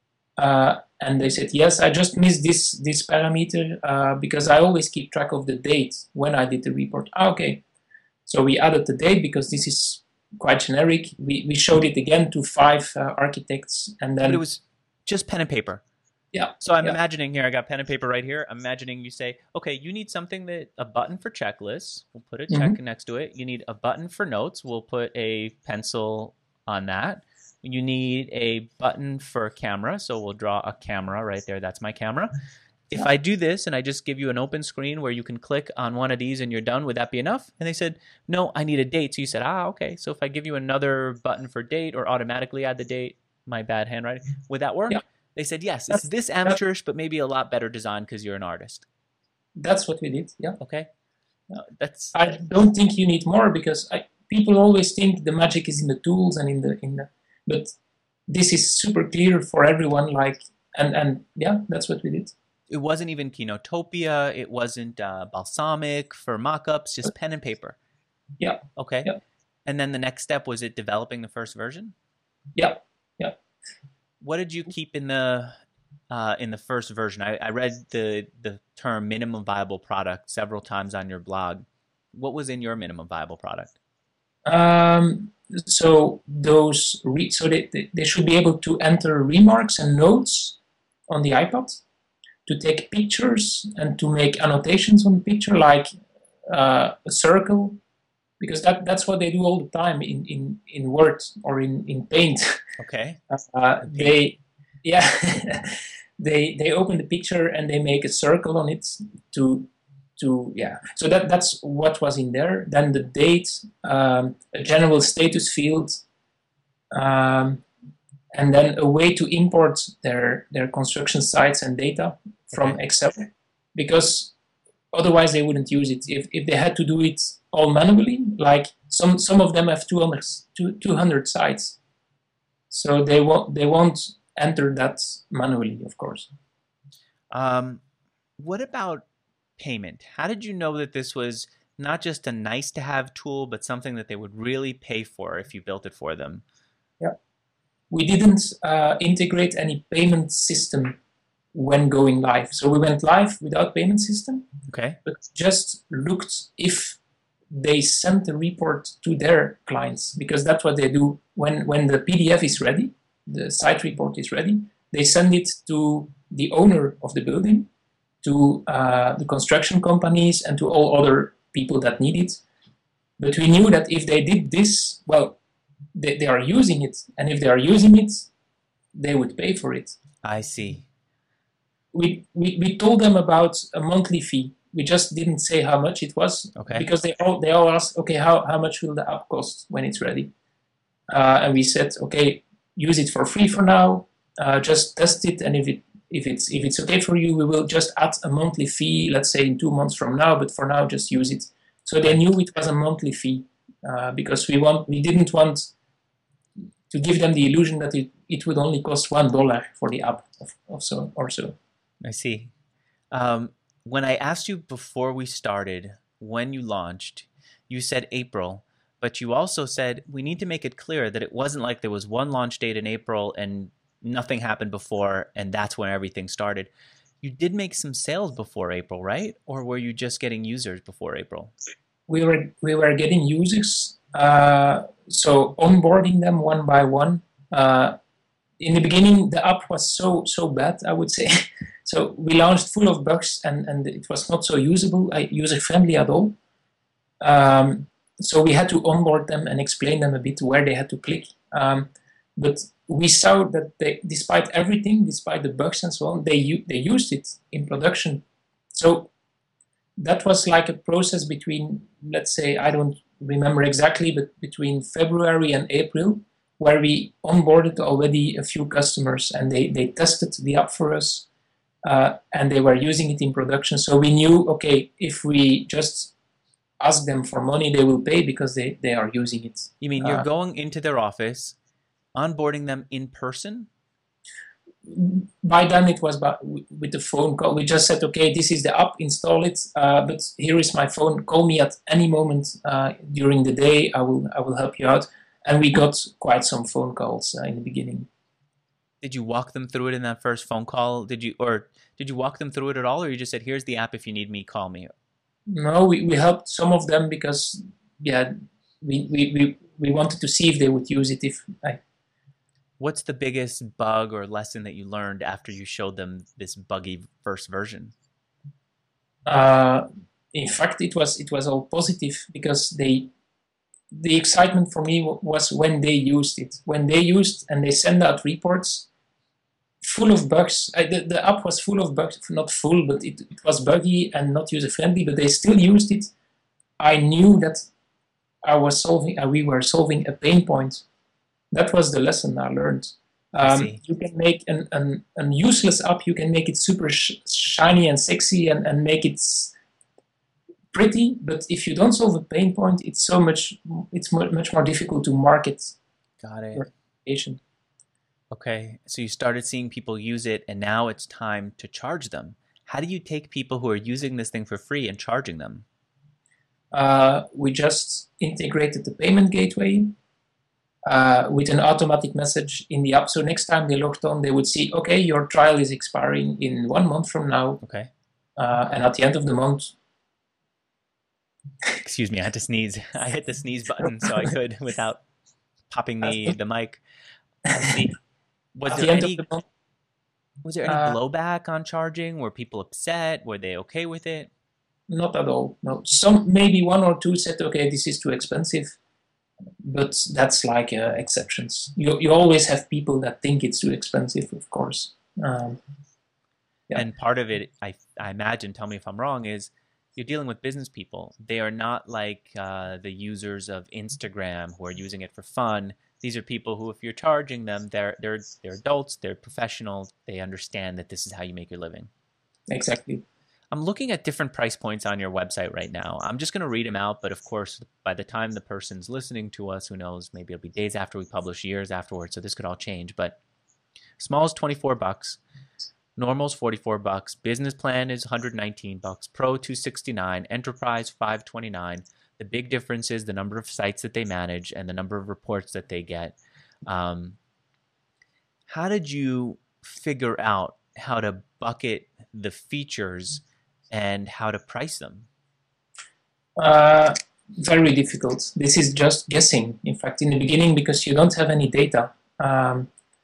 Speaker 2: Uh, and they said, yes, I just missed this this parameter uh, because I always keep track of the date when I did the report. Ah, okay. So we added the date because this is quite generic. We, we showed it again to five uh, architects. And then
Speaker 1: But it was just pen and paper.
Speaker 2: Yeah.
Speaker 1: So I'm
Speaker 2: yeah.
Speaker 1: imagining here, I got pen and paper right here. I'm imagining you say, okay, you need something that a button for checklists. We'll put a check
Speaker 2: Mhm.
Speaker 1: next to it. You need a button for notes. We'll put a pencil on that. You need a button for camera. So we'll draw a camera right there. That's my camera. If I do this and I just give you an open screen where you can click on one of these and you're done, would that be enough? And they said, no, I need a date. So you said, ah, okay. So if I give you another button for date or automatically add the date, my bad handwriting, would that work?
Speaker 2: Yeah.
Speaker 1: They said, yes, it's this amateurish, but maybe a lot better design because you're an artist.
Speaker 2: That's what we did, yeah.
Speaker 1: Okay. No, that's.
Speaker 2: I don't think you need more because I, people always think the magic is in the tools and in the, in the, but this is super clear for everyone, like, and, and yeah, that's what we did.
Speaker 1: It wasn't even Kinotopia. It wasn't uh, Balsamic for mockups, just pen and paper.
Speaker 2: Yeah.
Speaker 1: Okay.
Speaker 2: Yeah.
Speaker 1: And then the next step, was it developing the first version?
Speaker 2: Yeah. Yeah.
Speaker 1: What did you keep in the uh, in the first version? I, I read the the term minimum viable product several times on your blog. What was in your minimum viable product?
Speaker 2: Um, so those re- so they, they should be able to enter remarks and notes on the iPad, to take pictures and to make annotations on the picture, like uh, a circle, because that, that's what they do all the time in, in, in Word or in, in Paint.
Speaker 1: Okay.
Speaker 2: Uh, they, yeah, they they open the picture and they make a circle on it to to yeah. So that that's what was in there. Then the date, um, a general status field, um, and then a way to import their their construction sites and data from
Speaker 1: Okay.
Speaker 2: Excel, because otherwise they wouldn't use it. If if they had to do it all manually, like some some of them have two hundred, two hundred sites. So they won't they won't enter that manually, of course.
Speaker 1: Um, what about payment? How did you know that this was not just a nice to have tool, but something that they would really pay for if you built it for them?
Speaker 2: Yeah, we didn't uh, integrate any payment system when going live. So we went live without payment system,
Speaker 1: Okay.
Speaker 2: but just looked if they sent the report to their clients, because that's what they do when, when the P D F is ready, the site report is ready, they send it to the owner of the building, to uh, the construction companies, and to all other people that need it. But we knew that if they did this, well, they, they are using it, and if they are using it, they would pay for it.
Speaker 1: I see.
Speaker 2: We, we, we told them about a monthly fee. We just didn't say how much it was,
Speaker 1: Okay.
Speaker 2: because they all they all asked, okay, how, how much will the app cost when it's ready? Uh, and we said, okay, use it for free for now. Uh, just test it, and if it if it's if it's okay for you, we will just add a monthly fee. Let's say in two months from now, but for now, just use it. So they knew it was a monthly fee uh, because we want we didn't want to give them the illusion that it, it would only cost one dollar for the app of, of so or so.
Speaker 1: I see. Um, when I asked you before we started when you launched, you said April, but you also said we need to make it clear that it wasn't like there was one launch date in April and nothing happened before, and that's when everything started. You did make some sales before April, right? Or were you just getting users before April?
Speaker 2: We were we were getting users, uh, so onboarding them one by one. Uh, in the beginning, the app was so so bad, I would say. So we launched full of bugs, and, and it was not so usable, uh, user friendly at all. Um, so we had to onboard them and explain them a bit where they had to click. Um, but we saw that they, despite everything, despite the bugs and so on, they they used it in production. So that was like a process between, let's say, I don't remember exactly, but between February and April, where we onboarded already a few customers and they, they tested the app for us, uh, and they were using it in production. So we knew, okay, if we just ask them for money, they will pay because they, they are using it.
Speaker 1: You mean you're
Speaker 2: uh,
Speaker 1: going into their office, onboarding them in person?
Speaker 2: By then it was by, with the phone call. We just said, okay, this is the app, install it, uh, but here is my phone, call me at any moment uh, during the day, I will I will help you out. And we got quite some phone calls uh, in the beginning.
Speaker 1: Did you walk them through it in that first phone call? Did you, or did you walk them through it at all, or you just said, here's the app, if you need me, call me?
Speaker 2: No, we, we helped some of them because, yeah, we, we, we, we wanted to see if they would use it. If I,
Speaker 1: What's the biggest bug or lesson that you learned after you showed them this buggy first version?
Speaker 2: Uh, in fact, it was it was all positive because they, the excitement for me was when they used it. When they used and they send out reports full of bugs. I, the, the app was full of bugs, not full, but it, it was buggy and not user-friendly, but they still used it. I knew that I was solving, uh, we were solving a pain point. That was the lesson I learned. Um, I you can make an, an, an useless app, you can make it super sh shiny and sexy and, and make it pretty, but if you don't solve a pain point, it's so much, it's much more difficult to market.
Speaker 1: Got it.
Speaker 2: Your application.
Speaker 1: Okay, so you started seeing people use it, and now it's time to charge them. How do you take people who are using this thing for free and charging them?
Speaker 2: Uh, we just integrated the payment gateway uh, with an automatic message in the app. So next time they logged on, they would see, okay, your trial is expiring in one month from now.
Speaker 1: Okay.
Speaker 2: Uh, and at the end of the month...
Speaker 1: Excuse me, I had to sneeze. I hit the sneeze button so I could without popping the, the mic. I see. Was there, any, the was there any uh, blowback on charging? Were people upset? Were they okay with it?
Speaker 2: Not at all. No. Some, maybe one or two said, okay, this is too expensive. But that's like uh, exceptions. You, you always have people that think it's too expensive, of course. Um,
Speaker 1: yeah. And part of it, I, I imagine, tell me if I'm wrong, is you're dealing with business people. They are not like uh, the users of Instagram who are using it for fun. These are people who, if you're charging them, they're they're they're adults, they're professionals, they understand that this is how you make your living.
Speaker 2: Exactly.
Speaker 1: I'm looking at different price points on your website right now. I'm just going to read them out, but of course, by the time the person's listening to us, who knows, maybe it'll be days after we publish, years afterwards, so this could all change. But small is twenty-four bucks, normal is forty-four bucks, business plan is one hundred nineteen bucks, pro two sixty-nine, enterprise five twenty-nine. The big difference is the number of sites that they manage and the number of reports that they get. Um, how did you figure out how to bucket the features and how to price them?
Speaker 2: Uh, very difficult. This is just guessing, in fact, in the beginning, because you don't have any data. Um,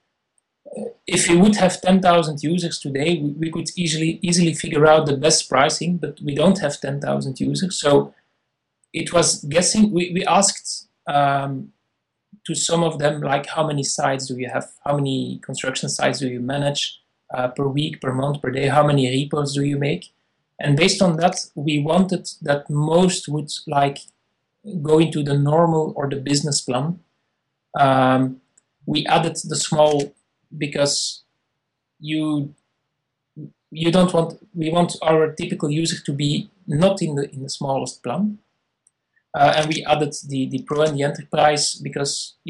Speaker 2: if we would have ten thousand users today, we, we could easily easily figure out the best pricing, but we don't have ten thousand users. So it was guessing. We, we asked um, to some of them, like, how many sites do you have? How many construction sites do you manage uh, per week, per month, per day? How many repos do you make? And based on that, we wanted that most would like go into the normal or the business plan. Um, we added the small because you you don't want, we want our typical user to be not in the in the smallest plan. Uh, and we added the, the Pro and the Enterprise because, yeah,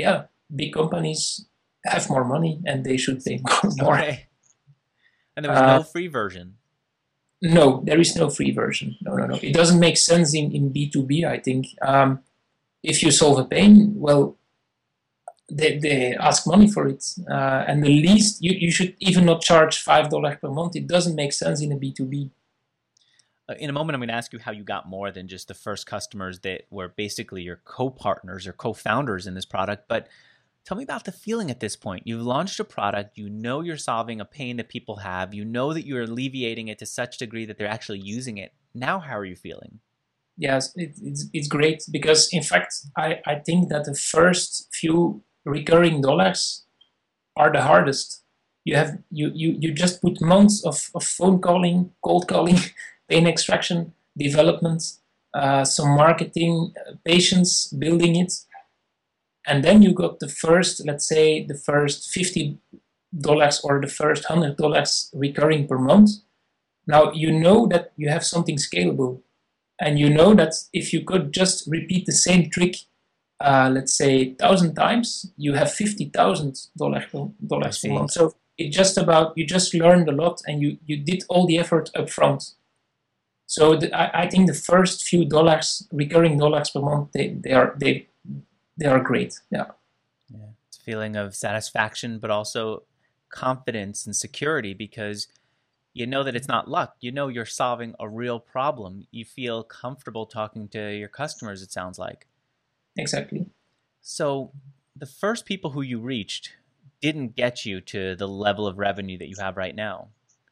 Speaker 2: big companies have more money and they should pay more. more.
Speaker 1: Okay. And there was
Speaker 2: Uh,
Speaker 1: no free version.
Speaker 2: no, there is no free version. No, no, no. It doesn't make sense in, in B two B, I think. Um, if you solve a pain, well, they, they ask money for it. Uh, and the least, you, you should even not charge five dollars per month. It doesn't make sense in a B two B.
Speaker 1: Uh, in a moment, I'm going to ask you how you got more than just the first customers that were basically your co-partners or co-founders in this product. But tell me about the feeling at this point. You've launched a product. You know you're solving a pain that people have. You know that you're alleviating it to such degree that they're actually using it. Now, how are you feeling?
Speaker 2: Yes, it, it's, it's great because, in fact, I, I think that the first few recurring dollars are the hardest. You have you you, you just put months of, of phone calling, cold calling, pain extraction, development, uh, some marketing, uh, patience, building it. And then you got the first, let's say, the first fifty dollars or the first one hundred dollars recurring per month. Now you know that you have something scalable. And you know that if you could just repeat the same trick, uh, let's say, one thousand times, you have fifty thousand dollars per month. So it's just about, you just learned a lot and you, you did all the effort up front. So the, I, I think the first few dollars, recurring dollars per month, they, they are they they are great. Yeah.
Speaker 1: Yeah. It's a feeling of satisfaction, but also confidence and security because you know that it's not luck. You know you're solving a real problem. You feel comfortable talking to your customers, it sounds like.
Speaker 2: Exactly.
Speaker 1: So the first people who you reached didn't get you to the level of revenue that you have right now.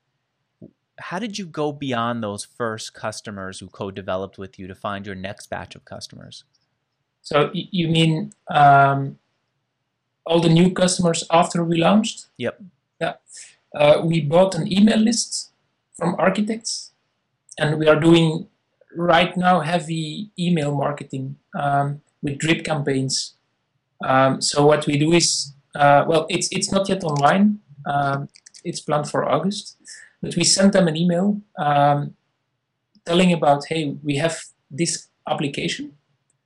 Speaker 1: How did you go beyond those first customers who co-developed with you to find your next batch of customers?
Speaker 2: So you mean um, all the new customers after we launched?
Speaker 1: Yep.
Speaker 2: Yeah. Uh, we bought an email list from architects, and we are doing right now heavy email marketing um, with drip campaigns. Um, so what we do is, uh, well, it's it's not yet online. Um, it's planned for August, but we send them an email um, telling about, hey, we have this application.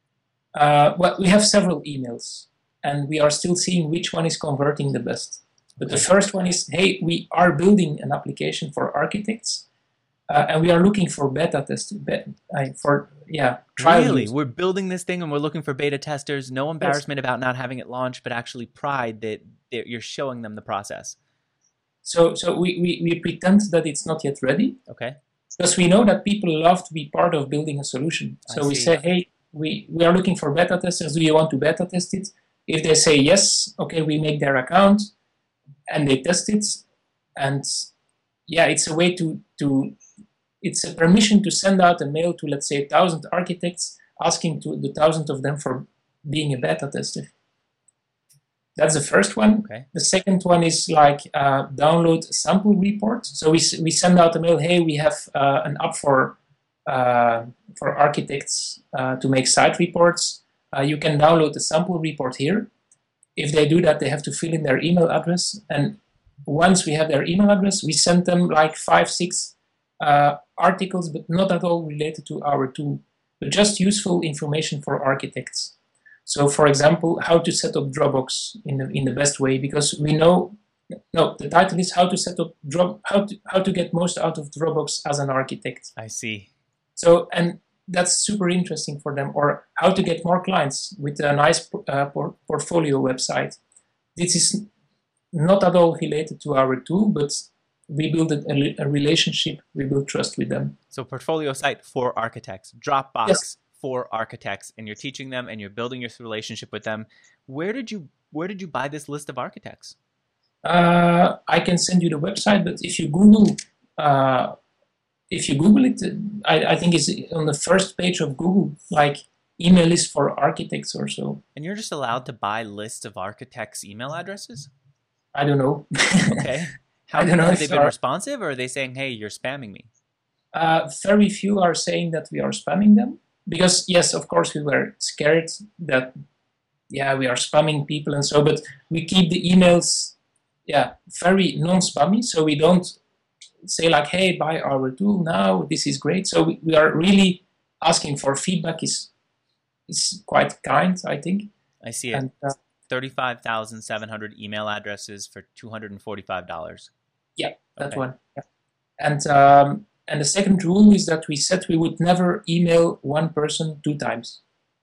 Speaker 2: Uh, well, we have several emails, and we are still seeing which one is converting the best. But the first one is, hey, we are building an application for architects, uh, and we are looking for beta testers. Be- for yeah, trial
Speaker 1: Really,
Speaker 2: use.
Speaker 1: We're building this thing and we're looking for beta testers. No embarrassment yes. about not having it launched, but actually pride that you're showing them the process.
Speaker 2: So, so we, we we pretend that it's not yet ready.
Speaker 1: Okay.
Speaker 2: Because we know that people love to be part of building a solution. So we say, hey, we we are looking for beta testers. Do you want to beta test it? If they say yes, okay, we make their account. And they test it, and yeah, it's a way to, to it's a permission to send out a mail to, let's say, a thousand architects, asking to the thousand of them for being a beta tester. That's the first one.
Speaker 1: Okay.
Speaker 2: The second one is like uh, download a sample report. So we we send out a mail, hey, we have uh, an app for uh, for architects uh, to make site reports. Uh, you can download the sample report here. If they do that, they have to fill in their email address. And once we have their email address, we send them like five, six uh, articles, but not at all related to our tool, but just useful information for architects. So, for example, how to set up Dropbox in the in the best way, because we know, no, the title is how to set up Drop, how to how to get most out of Dropbox as an architect.
Speaker 1: I see.
Speaker 2: So, and that's super interesting for them. Or how to get more clients with a nice uh, por- portfolio website. This is not at all related to our tool, but we build a, a relationship, we build trust with them.
Speaker 1: So portfolio site for architects, Dropbox
Speaker 2: yes.
Speaker 1: for architects, and you're teaching them and you're building your relationship with them. Where did you where did you buy this list of architects?
Speaker 2: Uh, I can send you the website, but if you Google uh, If you Google it, I, I think it's on the first page of Google, like email list for architects or so.
Speaker 1: And you're just allowed to buy lists of architects' email addresses?
Speaker 2: I don't know.
Speaker 1: Okay. How
Speaker 2: I don't know.
Speaker 1: Have they been
Speaker 2: are,
Speaker 1: responsive, or are they saying, hey, you're spamming me?
Speaker 2: Uh, very few are saying that we are spamming them. Because, yes, of course, we were scared that, yeah, we are spamming people and so, but we keep the emails, yeah, very non-spammy, so we don't say like, hey, buy our tool now, this is great. So we, we are really asking for feedback is is quite kind, I think.
Speaker 1: I see it.
Speaker 2: And, uh,
Speaker 1: thirty-five thousand seven hundred email addresses for two hundred forty-five dollars.
Speaker 2: Yeah, that
Speaker 1: Okay.
Speaker 2: one. Yeah. And um, and the second rule is that we said we would never email one person two times.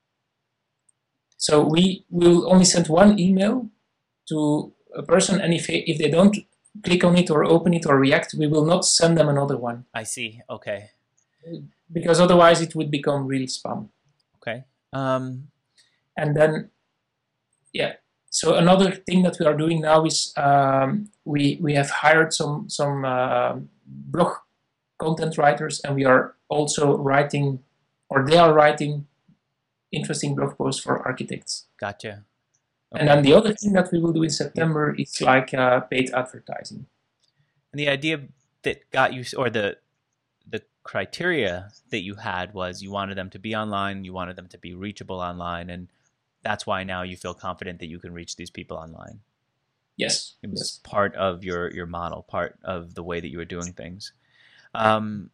Speaker 2: So we will only send one email to a person, and if they, if they don't click on it or open it or react, we will not send them another one.
Speaker 1: I see. Okay.
Speaker 2: Because otherwise it would become real spam.
Speaker 1: Okay. Um,
Speaker 2: and then, yeah. So another thing that we are doing now is um, we we have hired some some uh, blog content writers, and we are also writing, or they are writing, interesting blog posts for architects.
Speaker 1: Gotcha. Okay.
Speaker 2: And then the other thing that we will do in September is like uh, paid advertising.
Speaker 1: And the idea that got you, or the the criteria that you had, was you wanted them to be online, you wanted them to be reachable online, and that's why now you feel confident that you can reach these people online.
Speaker 2: Yes.
Speaker 1: It was
Speaker 2: yes.
Speaker 1: part of your, your model, part of the way that you were doing things. Um,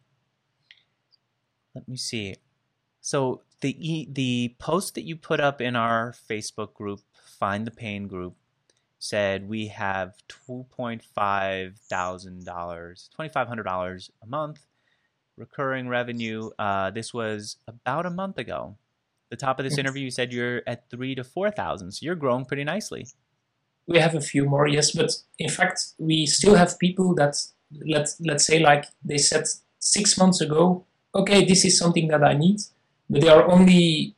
Speaker 1: let me see. So the e- the post that you put up in our Facebook group, Find the Pain group, said we have two point five thousand dollars, two thousand five hundred dollars a month recurring revenue. Uh, this was about a month ago. The top of this interview, you said you're at three to four thousand, so you're growing pretty nicely.
Speaker 2: We have a few more, yes, but in fact, we still have people that let let's say like they said six months ago, okay, this is something that I need, but they are only,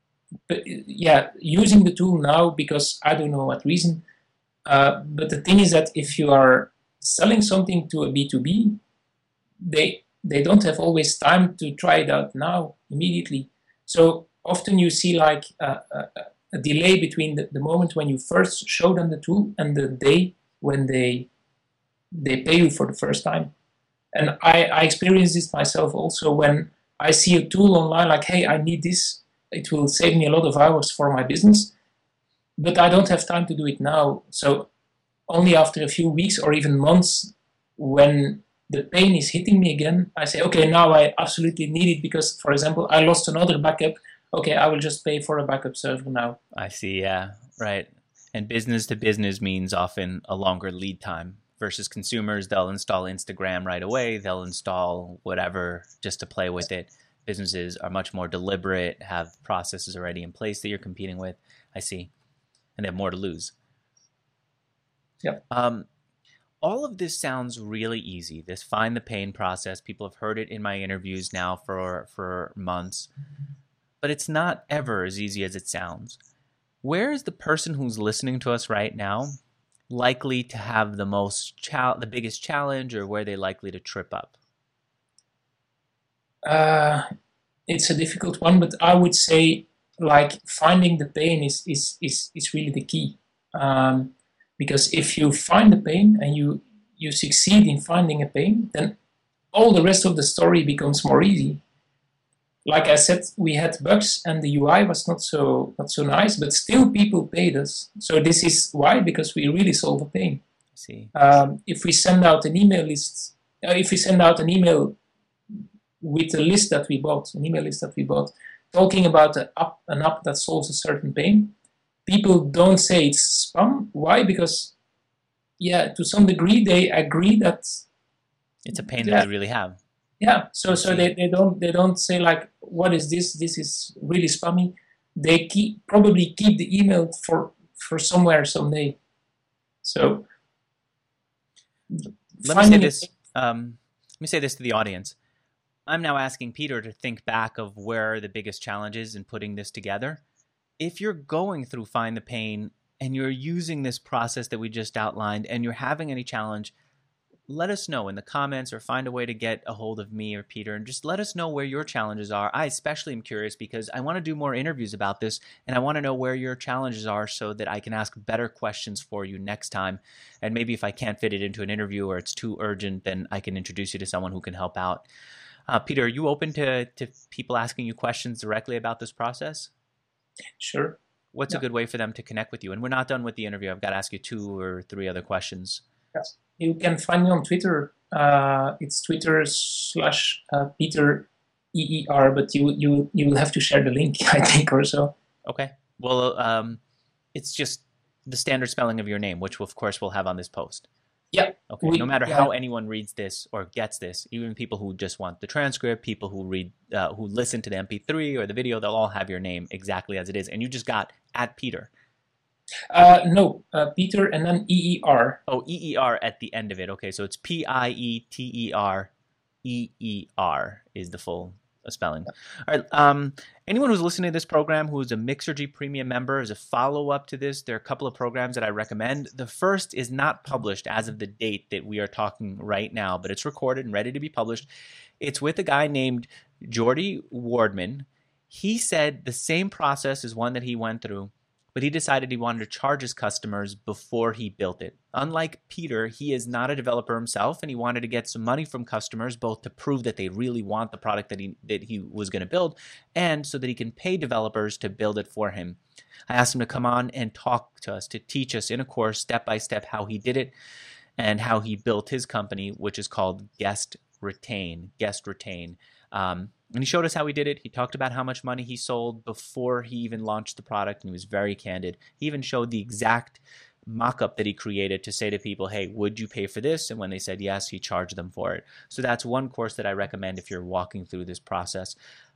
Speaker 2: yeah, using the tool now because I don't know what reason. Uh, but the thing is that if you are selling something to a B two B, they they don't have always time to try it out now immediately. So often you see like a, a, a delay between the, the moment when you first show them the tool and the day when they they pay you for the first time. And I, I experienced this myself also when I see a tool online like, hey, I need this. It will save me a lot of hours for my business, but I don't have time to do it now. So only after a few weeks or even months, when the pain is hitting me again, I say, okay, now I absolutely need it because, for example, I lost another backup. Okay, I will just pay for a backup server now.
Speaker 1: I see, yeah, right. And business to business means often a longer lead time versus consumers. They'll install Instagram right away. They'll install whatever just to play with it. Businesses are much more deliberate, have processes already in place that you're competing with. I see. And they have more to lose.
Speaker 2: Yep.
Speaker 1: Um, all of this sounds really easy. This Find the Pain process, people have heard it in my interviews now for, for months. But it's not ever as easy as it sounds. Where is the person who's listening to us right now likely to have the most cha- the biggest challenge, or where are they likely to trip up?
Speaker 2: Uh, it's a difficult one, but I would say like finding the pain is is is, is really the key. Um, because if you find the pain and you you succeed in finding a pain, then all the rest of the story becomes more easy. Like I said, we had bugs and the U I was not so not so nice, but still people paid us. So this is why, because we really solve a pain.
Speaker 1: See,
Speaker 2: um, if we send out an email list, uh, if we send out an email with a list that we bought, an email list that we bought, talking about a app, an app that solves a certain pain, people don't say it's spam. Why? Because, yeah, to some degree they agree that
Speaker 1: it's a pain
Speaker 2: yeah,
Speaker 1: that they really have.
Speaker 2: Yeah, so so they, they don't they don't say like, what is this? This is really spammy. They keep probably keep the email for for somewhere someday. So
Speaker 1: let me say this. Um, let me say this to the audience. I'm now asking Peter to think back of where are the biggest challenges in putting this together. If you're going through Find the Pain and you're using this process that we just outlined and you're having any challenge, let us know in the comments or find a way to get a hold of me or Peter and just let us know where your challenges are. I especially am curious because I want to do more interviews about this and I want to know where your challenges are so that I can ask better questions for you next time. And maybe if I can't fit it into an interview or it's too urgent, then I can introduce you to someone who can help out. Uh, Peter, are you open to, to people asking you questions directly about this process?
Speaker 2: Sure.
Speaker 1: What's
Speaker 2: yeah.
Speaker 1: a good way for them to connect with you? And we're not done with the interview. I've got to ask you two or three other questions.
Speaker 2: Yes. You can find me on Twitter. Uh, it's Twitter slash uh, Peter E E R, but you you you will have to share the link, I think, or so.
Speaker 1: Okay. Well, um, it's just the standard spelling of your name, which of course we'll have on this post.
Speaker 2: Yeah.
Speaker 1: Okay.
Speaker 2: We,
Speaker 1: no matter
Speaker 2: yeah.
Speaker 1: how anyone reads this or gets this, even people who just want the transcript, people who read, uh, who listen to the M P three or the video, they'll all have your name exactly as it is. And you just got at Peter.
Speaker 2: Uh, no, uh, Peter and then E E R.
Speaker 1: Oh, E E R at the end of it. Okay, so it's P I E T E R E E R is the full spelling. All right. Um, anyone who's listening to this program who is a Mixergy Premium member, as a follow-up to this, there are a couple of programs that I recommend. The first is not published as of the date that we are talking right now, but it's recorded and ready to be published. It's with a guy named Jordy Wardman. He said the same process is one that he went through, but he decided he wanted to charge his customers before he built it. Unlike Peter, he is not a developer himself, and he wanted to get some money from customers, both to prove that they really want the product that he that he was going to build, and so that he can pay developers to build it for him. I asked him to come on and talk to us, to teach us in a course, step by step, how he did it and how he built his company, which is called Guest Retain. Guest Retain. Um, And he showed us how he did it. He talked about how much money he sold before he even launched the product, and he was very candid. He even showed the exact mock-up that he created to say to people, hey, would you pay for this? And when they said yes, he charged them for it. So that's one course that I recommend if you're walking through this process.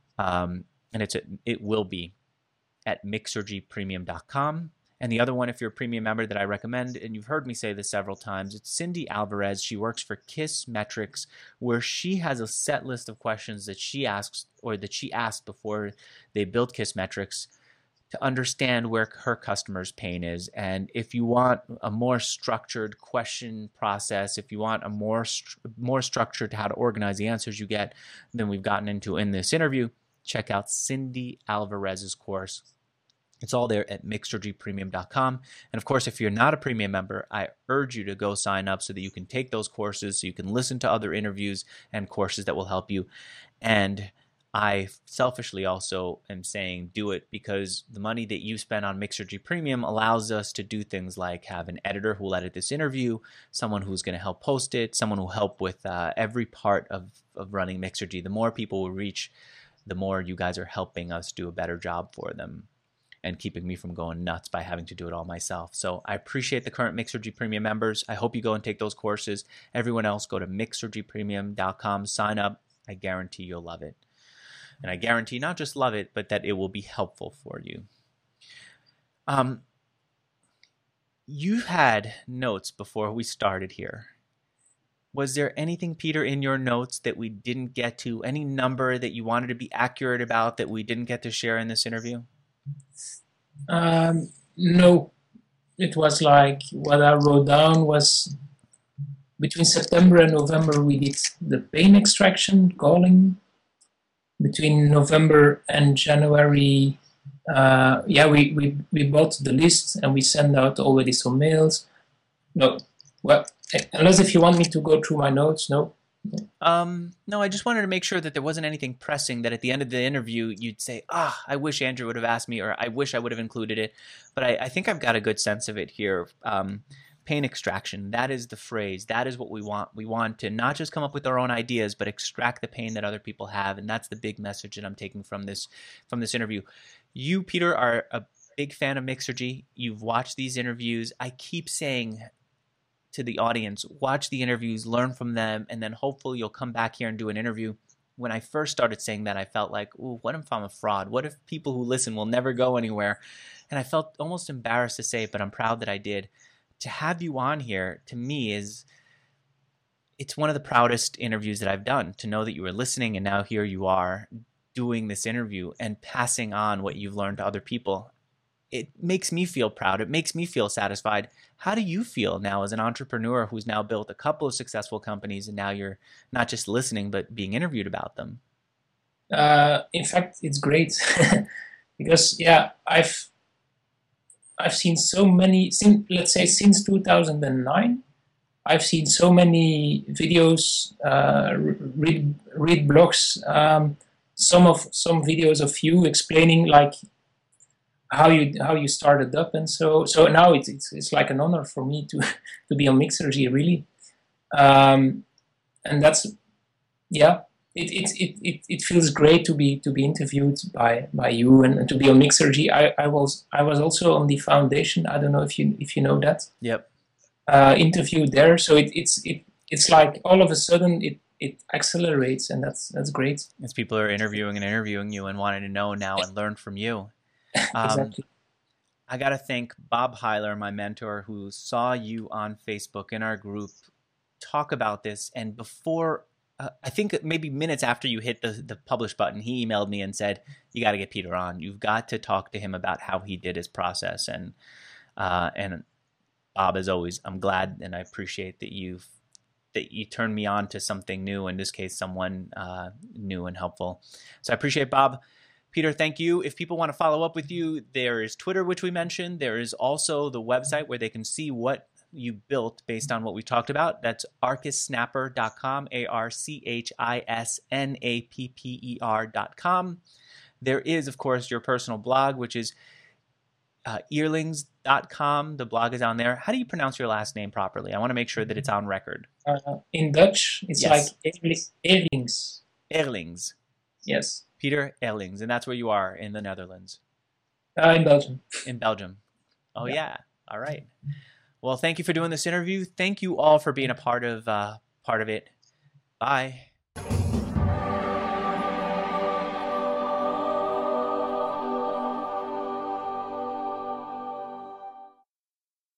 Speaker 1: Um, and it's a, it will be at mixergy premium dot com. And the other one, if you're a premium member, that I recommend, and you've heard me say this several times, it's Cindy Alvarez. She works for Kissmetrics, where she has a set list of questions that she asks, or that she asked before they built Kissmetrics, to understand where her customers' pain is. And if you want a more structured question process, if you want a more more structured how to organize the answers you get than we've gotten into in this interview, check out Cindy Alvarez's course. It's all there at mixergy premium dot com. And of course, if you're not a premium member, I urge you to go sign up so that you can take those courses, so you can listen to other interviews and courses that will help you. And I selfishly also am saying do it, because the money that you spend on Mixergy Premium allows us to do things like have an editor who will edit this interview, someone who's going to help post it, someone who will help with uh, every part of, of running Mixergy. The more people we reach, the more you guys are helping us do a better job for them and keeping me from going nuts by having to do it all myself. So I appreciate the current Mixergy Premium members. I hope you go and take those courses. Everyone else, go to mixergy premium dot com, sign up. I guarantee you'll love it. And I guarantee not just love it, but that it will be helpful for you. Um, you had notes before we started here. Was there anything, Peter, in your notes that we didn't get to? Any number that you wanted to be accurate about that we didn't get to share in this interview?
Speaker 2: Um, no, it was like what I wrote down was between September and November we did the pain extraction calling. Between November and January, uh, yeah, we, we, we bought the list and we sent out already some mails. No, well, unless if you want me to go through my notes, no.
Speaker 1: Um, no, I just wanted to make sure that there wasn't anything pressing that at the end of the interview you'd say, ah, I wish Andrew would have asked me, or I wish I would have included it. But I, I think I've got a good sense of it here. Um, pain extraction, that is the phrase. That is what we want. We want to not just come up with our own ideas, but extract the pain that other people have. And that's the big message that I'm taking from this, from this interview. You, Peter, are a big fan of Mixergy. You've watched these interviews. I keep saying to the audience, watch the interviews, learn from them, and then hopefully you'll come back here and do an interview. When I first started saying that, I felt like, ooh, what if I'm a fraud? What if people who listen will never go anywhere? And I felt almost embarrassed to say it, but I'm proud that I did. To have you on here, to me, is it's one of the proudest interviews that I've done, to know that you were listening and now here you are doing this interview and passing on what you've learned to other people. It makes me feel proud. It makes me feel satisfied. How do you feel now as an entrepreneur who's now built a couple of successful companies, and now you're not just listening, but being interviewed about them?
Speaker 2: Uh, in fact, it's great because, yeah, I've I've seen so many, since, let's say since two thousand nine, I've seen so many videos, uh, read, read blogs, um, some of some videos of you explaining like how you how you started up, and so so now it's it's, it's like an honor for me to to be on Mixergy, really, um, and that's yeah, it, it, it, it, it feels great to be to be interviewed by, by you and, and to be on Mixergy. I, I was I was also on the foundation. I don't know if you if you know that.
Speaker 1: Yep.
Speaker 2: Uh, interviewed there, so it, it's it, it's like all of a sudden it, it accelerates, and that's that's great.
Speaker 1: As people are interviewing and interviewing you and wanting to know now and learn from you. Um,
Speaker 2: Exactly.
Speaker 1: I got to thank Bob Heiler, my mentor, who saw you on Facebook in our group talk about this. And before, uh, I think maybe minutes after you hit the, the publish button, he emailed me and said, you got to get Peter on. You've got to talk to him about how he did his process. And, uh, and Bob, as always, I'm glad and I appreciate that you've that you turned me on to something new, in this case, someone uh, new and helpful. So I appreciate Bob. Peter, thank you. If people want to follow up with you, there is Twitter, which we mentioned. There is also the website where they can see what you built based on what we talked about. That's arcus snapper dot com, A R C H I S N A P P E R dot com. There is, of course, your personal blog, which is uh, earlings dot com. The blog is on there. How do you pronounce your last name properly? I want to make sure that it's on record.
Speaker 2: Uh, in Dutch, it's
Speaker 1: Yes.
Speaker 2: like Earlings.
Speaker 1: Earlings.
Speaker 2: Yes.
Speaker 1: Peter Earlings, and that's where you are in the Netherlands.
Speaker 2: Uh, in Belgium.
Speaker 1: In Belgium. Oh, yeah.
Speaker 2: Yeah.
Speaker 1: All right. Well, thank you for doing this interview. Thank you all for being a part of uh, part of it. Bye.